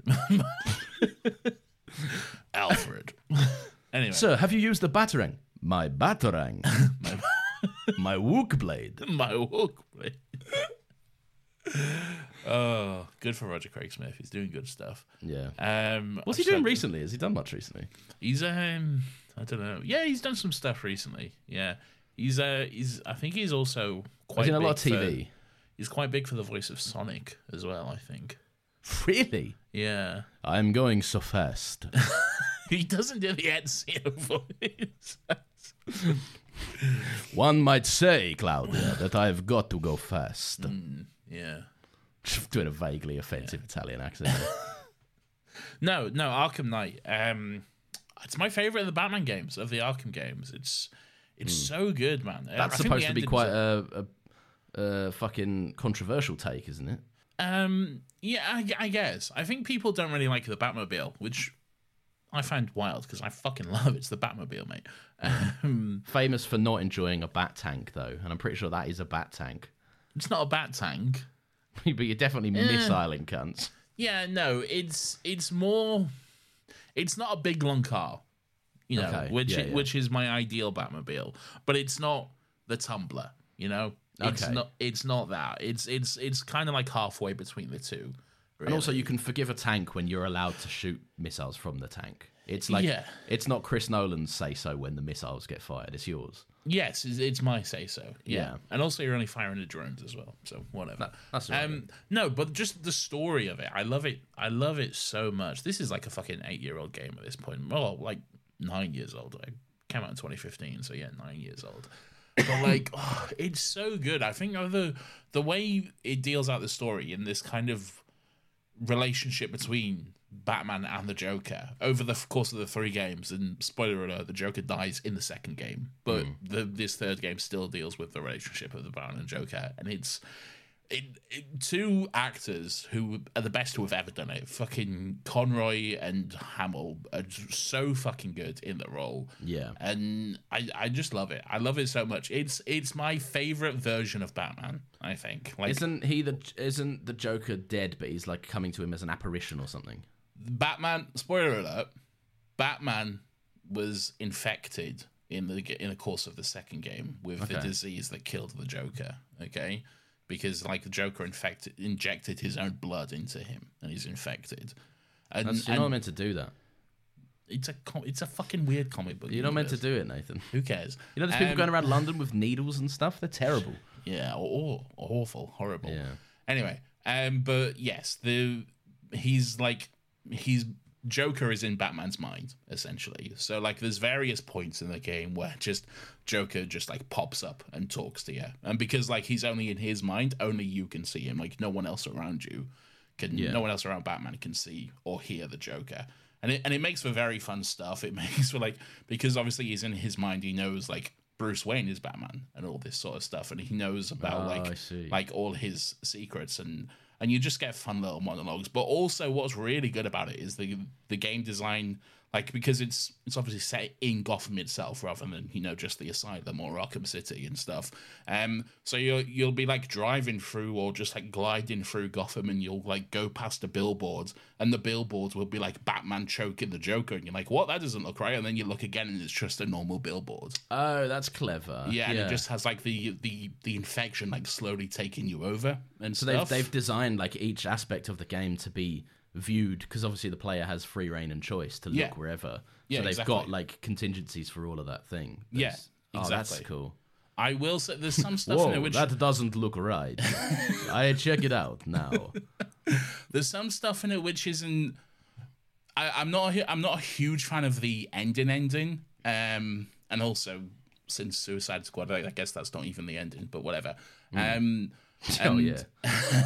Alfred. Anyway. Sir, have you used the batarang? My batarang. my wook blade. My walk, please. Oh, good for Roger Craig Smith. He's doing good stuff. Yeah. Um, What's I've he doing said- recently? Has he done much recently? He's um, I don't know. Yeah, he's done some stuff recently. Yeah, he's uh, he's. I think he's also quite. He's in a big lot of T for- V. he's quite big for the voice of Sonic as well. I think. Really? Yeah, I'm going so fast. he doesn't do the Ezio voice. One might say, Claudia, that I've got to go fast. Yeah. Doing a vaguely offensive Italian accent. No, no, Arkham Knight. Um, it's my favorite of the Batman games, of the Arkham games. It's it's so good, man. I That's think supposed the to be endings quite are- a, a, a fucking controversial take, isn't it? Um, yeah, I, I guess. I think people don't really like the Batmobile, which I find wild because I fucking love it. It's the Batmobile, mate. Um, Famous for not enjoying a bat tank, though, and I'm pretty sure that is a bat tank. it's not a bat tank. But you're definitely missiling cunts. Yeah, no, it's it's more. It's not a big long car, you know, Okay, which yeah, i- yeah. which is my ideal Batmobile. But it's not the Tumbler, you know. It's Okay. not. It's not that. It's it's it's kind of like halfway between the two. And also, really. you can forgive a tank when you're allowed to shoot missiles from the tank. It's like Yeah. it's not Chris Nolan's say so when the missiles get fired. It's yours. Yes, it's, it's my say so. Yeah. Yeah. And also, you're only firing the drones as well. So, whatever. that's all right. um, No, but just the story of it. I love it. I love it so much. This is like a fucking eight year old game at this point. Well, like nine years old. It came out in twenty fifteen. So, yeah, nine years old. But, like, oh, it's so good. I think the, the way it deals out the story in this kind of relationship between Batman and the Joker over the course of the three games, and spoiler alert, the Joker dies in the second game, but the, this third game still deals with the relationship of the Batman and Joker, and it's it, it, two actors who are the best who have ever done it. Fucking Conroy and Hamill are just so fucking good in the role. Yeah. And I, I just love it. I love it so much. It's it's my favorite version of Batman, I think. Like, Isn't he the isn't the Joker dead, but he's like coming to him as an apparition or something? Batman, spoiler alert, Batman was infected in the in the course of the second game with the Okay. disease that killed the Joker, okay? Because like the Joker infected injected his own blood into him and he's infected. And, That's, you're and not meant to do that. it's a com- it's a fucking weird comic book. You're not meant to universe. do it, Nathan. Who cares? You know, there's people Um, going around London with needles and stuff. They're terrible. Yeah, or, or awful, horrible. Yeah. Anyway, um, but yes, the he's like he's Joker is in Batman's mind essentially. So like, there's various points in the game where just Joker just like pops up and talks to you, and because like he's only in his mind, only you can see him. Like no one else around you can. Yeah. No one else around Batman can see or hear the Joker. And it and it makes for very fun stuff. It makes for like, because obviously he's in his mind, he knows like Bruce Wayne is Batman and all this sort of stuff, and he knows about Oh, I like see. like all his secrets, and and you just get fun little monologues. But also, what's really good about it is the the game design, like because it's it's obviously set in Gotham itself rather than, you know, just the Asylum or Arkham City and stuff. Um, so you'll you'll be like driving through or just like gliding through Gotham, and you'll like go past the billboards, and the billboards will be like Batman choking the Joker, and you're like, what? That doesn't look right. And then you look again, and it's just a normal billboard. Oh, that's clever. Yeah, and it just has like the the the infection like slowly taking you over and So stuff. they've they've designed like each aspect of the game to be viewed, because obviously the player has free reign and choice to look Yeah. wherever. Yeah, so they've exactly. got like contingencies for all of that thing. Yeah, That's- Oh, that's exactly. cool. I will say there's some stuff in it Whoa, which that doesn't look right. I check it out now. there's some stuff in it which isn't. I, I'm not. a- I'm not a huge fan of the ending. Ending. Um, and also since Suicide Squad, I, I guess that's not even the ending, but whatever. Um, Oh and- yeah.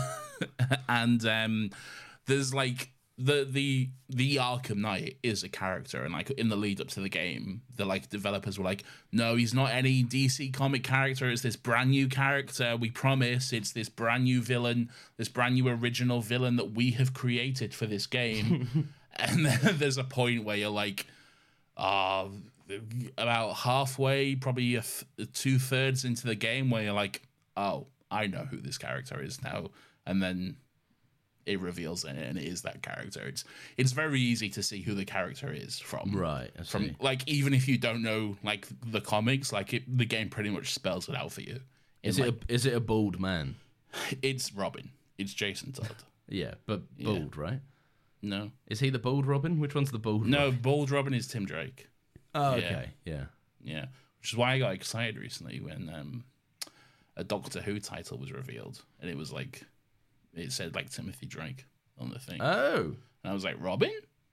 and um, there's like the the the Arkham Knight is a character, and like in the lead up to the game, the like developers were like, no, he's not any D C comic character, it's this brand new character, we promise, it's this brand new villain, this brand new original villain that we have created for this game. And then there's a point where you're like, uh about halfway, probably a th- two thirds into the game, where you're like, oh, I know who this character is now, and then it reveals it, and it is that character. It's it's very easy to see who the character is from. Right, I From see. like, even if you don't know like the comics, like it, the game pretty much spells it out for you. In, Is it like, a, is it a bald man? it's Robin. It's Jason Todd. Yeah, but bald, right? No, Is he the bald Robin? Which one's the bald? no, Robin? Bald Robin is Tim Drake. Oh, yeah. okay. Yeah. Yeah, which is why I got excited recently when um, a Doctor Who title was revealed, and it was like, it said like Timothy Drake on the thing, Oh, and I was like, Robin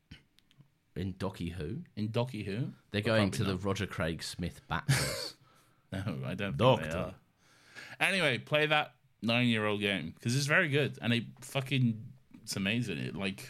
in Docky Who? in Docky Who? They're But going probably to the not. Roger Craig Smith Batverse. No, I don't. Think they Doctor. are. Anyway, play that nine-year-old game because it's very good, and it fucking it's amazing. It like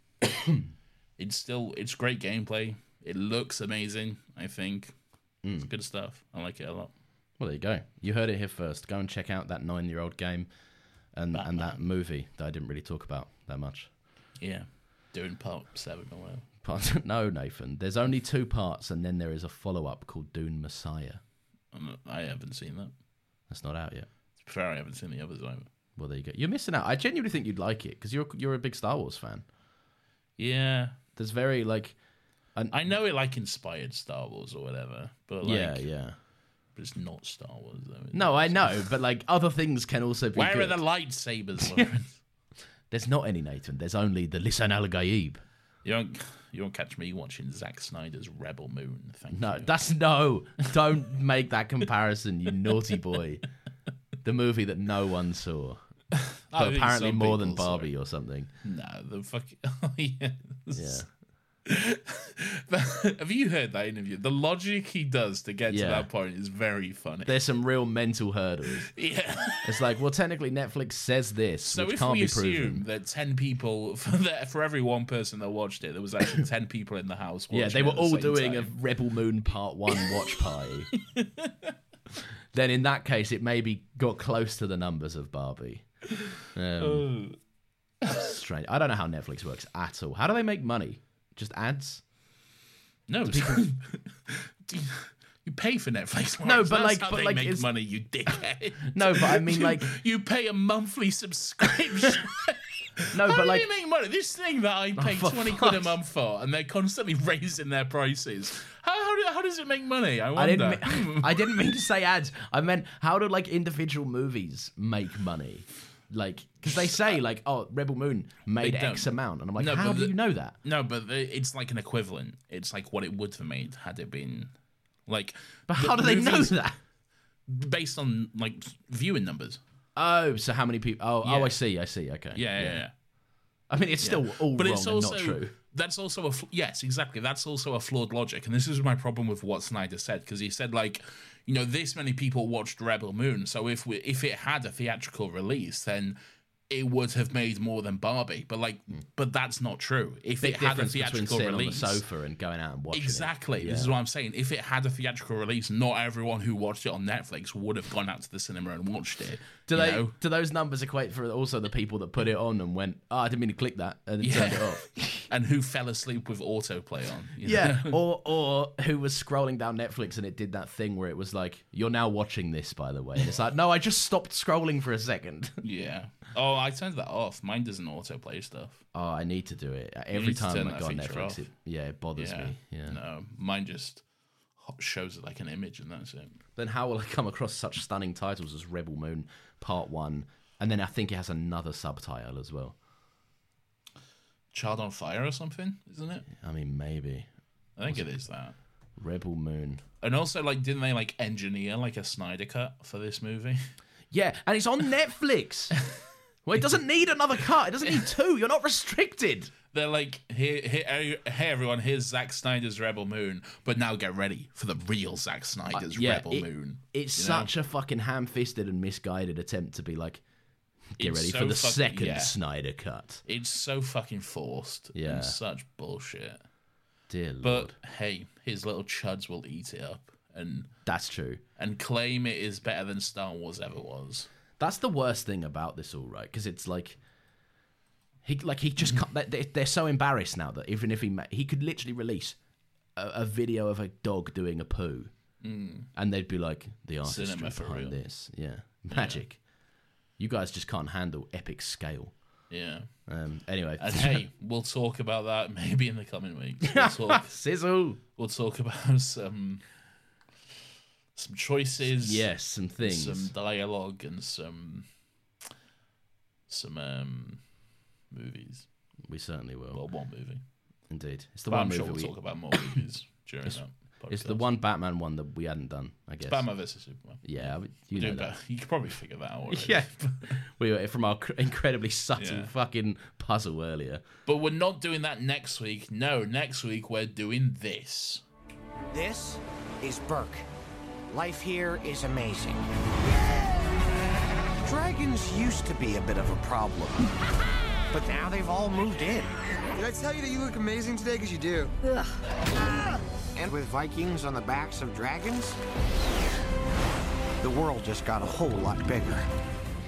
it's still it's great gameplay. It looks amazing. I think it's good stuff. I like it a lot. Well, there you go. You heard it here first. Go and check out that nine-year-old game and and that movie that I didn't really talk about that much. Yeah, doing part seven or whatever. Part- no, Nathan. There's only two parts, and then there is a follow-up called Dune Messiah. I haven't seen that. That's not out yet. To be fair, I haven't seen the others either. Well, there you go. You're missing out. I genuinely think you'd like it because you're you're a big Star Wars fan. Yeah. There's very like, an, I know it like inspired Star Wars or whatever, but like, yeah, yeah. But it's not Star Wars though. is No, it? I know, but like other things can also be. Where good. are the lightsabers, Lawrence? There's not any, Nathan. There's only the Lisan al Gaib. You won't, you won't catch me watching Zack Snyder's Rebel Moon. Thank No, you. that's no. Don't make that comparison, you naughty boy. The movie that no one saw, I but think apparently some more than people saw Barbie or something. No, the fuck. Oh, yes. Yeah. Have you heard that interview? The logic he does to get Yeah. to that point is very funny. There's some real mental hurdles. Yeah. It's like, well, technically Netflix says this, So which if can't we be assume proven. that ten people, for, the, for every one person that watched it, there was actually ten people in the house watching Yeah, they it were at the all same doing time. a Rebel Moon Part One watch party. Then in that case, it maybe got close to the numbers of Barbie. Um, strange. I don't know how Netflix works at all. How do they make money? Just ads? No, you pay for Netflix. No, Lawrence. but That's like- how but they like, make is- money, you dickhead. No, but I mean, You- like- you pay a monthly subscription. No, How but do like, they make money? This thing that I pay for twenty quid a fuck's- month for, and they're constantly raising their prices. How how, do, how does it make money? I I wonder. didn't. Mean, I didn't mean to say ads. I meant how do like individual movies make money? Like, because they say like, oh, Rebel Moon made They don't. X amount, and I'm like, No, how but do the- you know that? No, but the- it's like an equivalent. It's like what it would have made had it been like. But the how do they know movies- that? Based on like viewing numbers. Oh, so how many people? Oh, oh, Yeah. I see. I see. Okay. Yeah, yeah, yeah. I mean, it's still all But wrong it's and also not true. that's also a fl- yes, exactly. That's also a flawed logic, and this is my problem with what Snyder said because he said like, you know, this many people watched Rebel Moon, so if we if it had a theatrical release, then it would have made more than Barbie. But like, but that's not true. If Big it had a difference between theatrical sitting release, on the sofa and going out and watching exactly. it. This is what I'm saying. If it had a theatrical release, not everyone who watched it on Netflix would have gone out to the cinema and watched it. Do you they? know? Do those numbers equate for also the people that put it on and went, "Oh, I didn't mean to click that," and then Yeah. turned it off? And who fell asleep with autoplay on? you Yeah, know? or or who was scrolling down Netflix and it did that thing where it was like, "You're now watching this," by the way. And it's like, no, I just stopped scrolling for a second. Yeah. Oh, I turned that off. Mine doesn't autoplay stuff. Oh, I need to do it every need to time turn I that go on feature Netflix. off. It, yeah, it bothers Yeah. me. Yeah. No, mine just ho- shows it like an image and that's it. Then how will I come across such stunning titles as Rebel Moon Part One, and then I think it has another subtitle as well. Child on Fire or something, isn't it? I mean, maybe I think it is that. Rebel Moon. And also, like, didn't they like engineer like a Snyder cut for this movie? Yeah, and it's on Netflix. Well, it doesn't need another cut. It doesn't need two. You're not restricted. They're like, here, here, hey everyone, here's Zack Snyder's Rebel Moon, but now get ready for the real Zack Snyder's Uh, yeah, Rebel it- Moon. It's you know? such a fucking ham-fisted and misguided attempt to be like, get It's ready so for the fucking- second yeah. Snyder cut. It's so fucking forced. Yeah. And such bullshit. Dear But Lord. hey, his little chuds will eat it up and That's true. and claim it is better than Star Wars ever was. That's the worst thing about this all, right? Because it's like he like he just can't, they, they're so embarrassed now that even if he ma- he could literally release a, a video of a dog doing a poo, Mm. and they'd be like, the artistry Cinema for behind real. this, yeah, magic. You guys just can't handle epic scale. Yeah. Um, anyway, And hey, we'll talk about that maybe in the coming weeks. We'll talk, sizzle. we'll talk about some some choices. Yes, some things. Some dialogue and some some um movies. We certainly will. Well, one movie. Indeed, it's the But one I'm movie sure we'll we- talk about more movies during It's- that. It's the podcast. one Batman one that we hadn't done, I guess. Batman versus Superman. Yeah, We're you know doing that. better. You could probably figure that out already. Yeah, we were from our cr- incredibly subtle Yeah. fucking puzzle earlier. But we're not doing that next week. No, next week we're doing this. This is Burke. Life here is amazing. Dragons used to be a bit of a problem, but now they've all moved in. Did I tell you that you look amazing today? Because you do. And with Vikings on the backs of dragons, the world just got a whole lot bigger.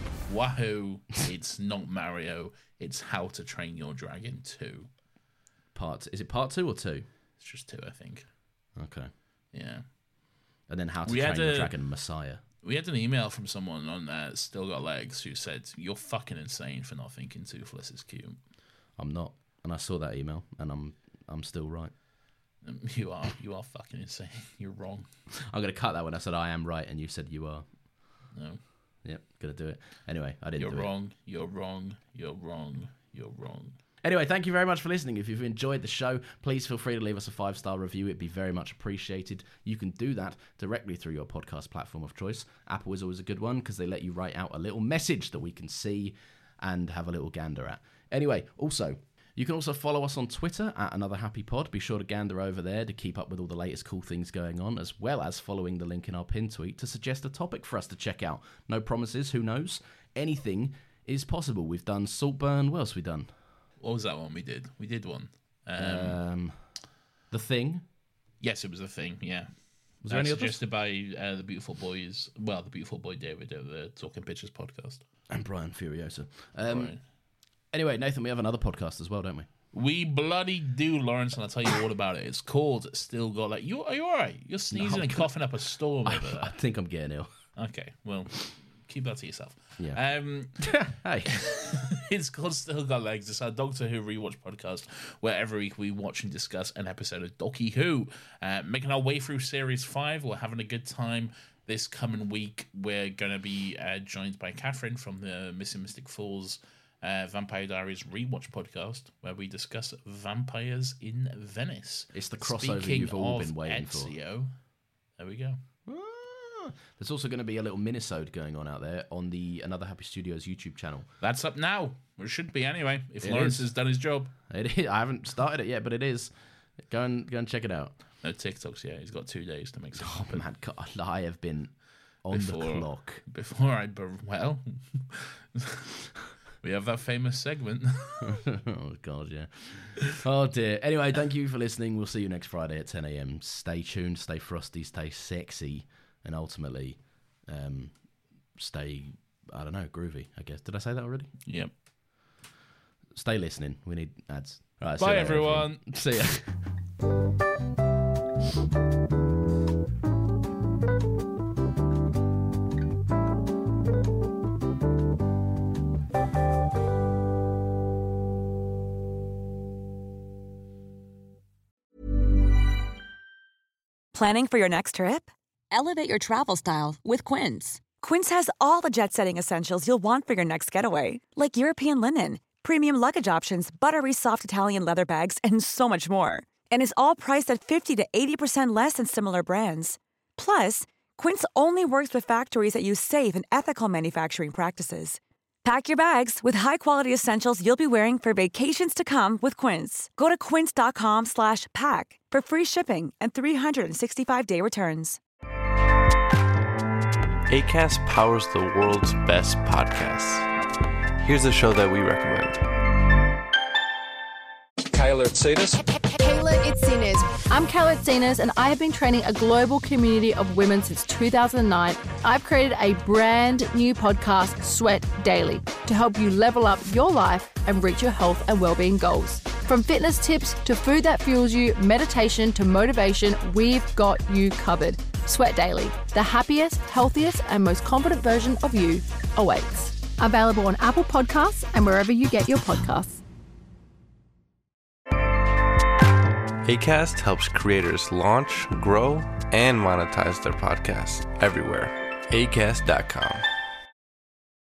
Wahoo! It's not Mario. It's How to Train Your Dragon two. part. Is it part two or two? It's just two, I think. Okay. Yeah. And then How to We Train had Your a- Dragon Messiah. We had an email from someone on uh, Still Got Legs who said, "You're fucking insane for not thinking Toothless is cute." I'm not, and I saw that email, and I'm I'm still right. Um, You are. You are fucking insane. You're wrong. I'm gonna cut that when I said I am right, and you said you are. No. Yep, gonna do it. Anyway, I didn't You're do it. wrong. You're wrong. You're wrong. You're wrong. Anyway, thank you very much for listening. If you've enjoyed the show, please feel free to leave us a five-star review. It'd be very much appreciated. You can do that directly through your podcast platform of choice. Apple is always a good one because they let you write out a little message that we can see and have a little gander at. Anyway, also, you can also follow us on Twitter at Another Happy Pod. Be sure to gander over there to keep up with all the latest cool things going on, as well as following the link in our pin tweet to suggest a topic for us to check out. No promises, who knows? Anything is possible. We've done Saltburn. What else have we done? What was that one we did? We did one. Um, Um, The Thing. yes, it was a thing. Yeah. Was there uh, any others? suggested by uh, the Beautiful Boys? Well, the Beautiful Boy David of the Talking Pictures podcast. And Brian Furiosa. Um, Right. Anyway, Nathan, we have another podcast as well, don't we? We bloody do, Lawrence, and I'll tell you all about it. It's called Still Got Like. You are you all right? You're sneezing No, and coughing up a storm over I there. think I'm getting ill. Okay, well, keep that to yourself. Yeah. Um, Hey. it's called Still Got Legs. It's our Doctor Who rewatch podcast, where every week we watch and discuss an episode of Docky Who. Uh, making our way through series five, we're having a good time. This coming week, we're going to be uh, joined by Catherine from the Missing Mystic Falls uh, Vampire Diaries rewatch podcast, where we discuss vampires in Venice. It's the crossover Speaking you've all of been waiting for. Ezio, there we go. Ah, there's also going to be a little minisode going on out there on the Another Happy Studios YouTube channel. That's up now. Or it should be anyway, if It Lawrence is. has done his job. It is, I haven't started it yet, but it is. Go and go and check it out. No TikToks yet. He's got two days to make something Oh happen. man, God, I have been on Before- the clock. Before I, bur- well, we have that famous segment. Oh God, yeah. Oh dear. Anyway, thank you for listening. We'll see you next Friday at ten a.m. Stay tuned, stay frosty, stay sexy, and ultimately, um, stay. I don't know, groovy. I guess. Did I say that already? Yep. Stay listening. We need ads. All right, see Bye, you later, everyone. See ya. Planning for your next trip? Elevate your travel style with Quince. Quince has all the jet-setting essentials you'll want for your next getaway, like European linen, premium luggage options, buttery soft Italian leather bags, and so much more. And is all priced at fifty to eighty percent less than similar brands. Plus, Quince only works with factories that use safe and ethical manufacturing practices. Pack your bags with high-quality essentials you'll be wearing for vacations to come with Quince. Go to quince.com slash pack for free shipping and three sixty-five day returns. Acast powers the world's best podcasts. Here's a show that we recommend. Kayla Itsinas. Kayla Itsinas. I'm Kayla Itsinas, and I have been training a global community of women since two thousand nine. I've created a brand new podcast, Sweat Daily, to help you level up your life and reach your health and well-being goals. From fitness tips to food that fuels you, meditation to motivation, we've got you covered. Sweat Daily, the happiest, healthiest, and most confident version of you awaits. Available on Apple Podcasts and wherever you get your podcasts. Acast helps creators launch, grow, and monetize their podcasts everywhere. acast dot com.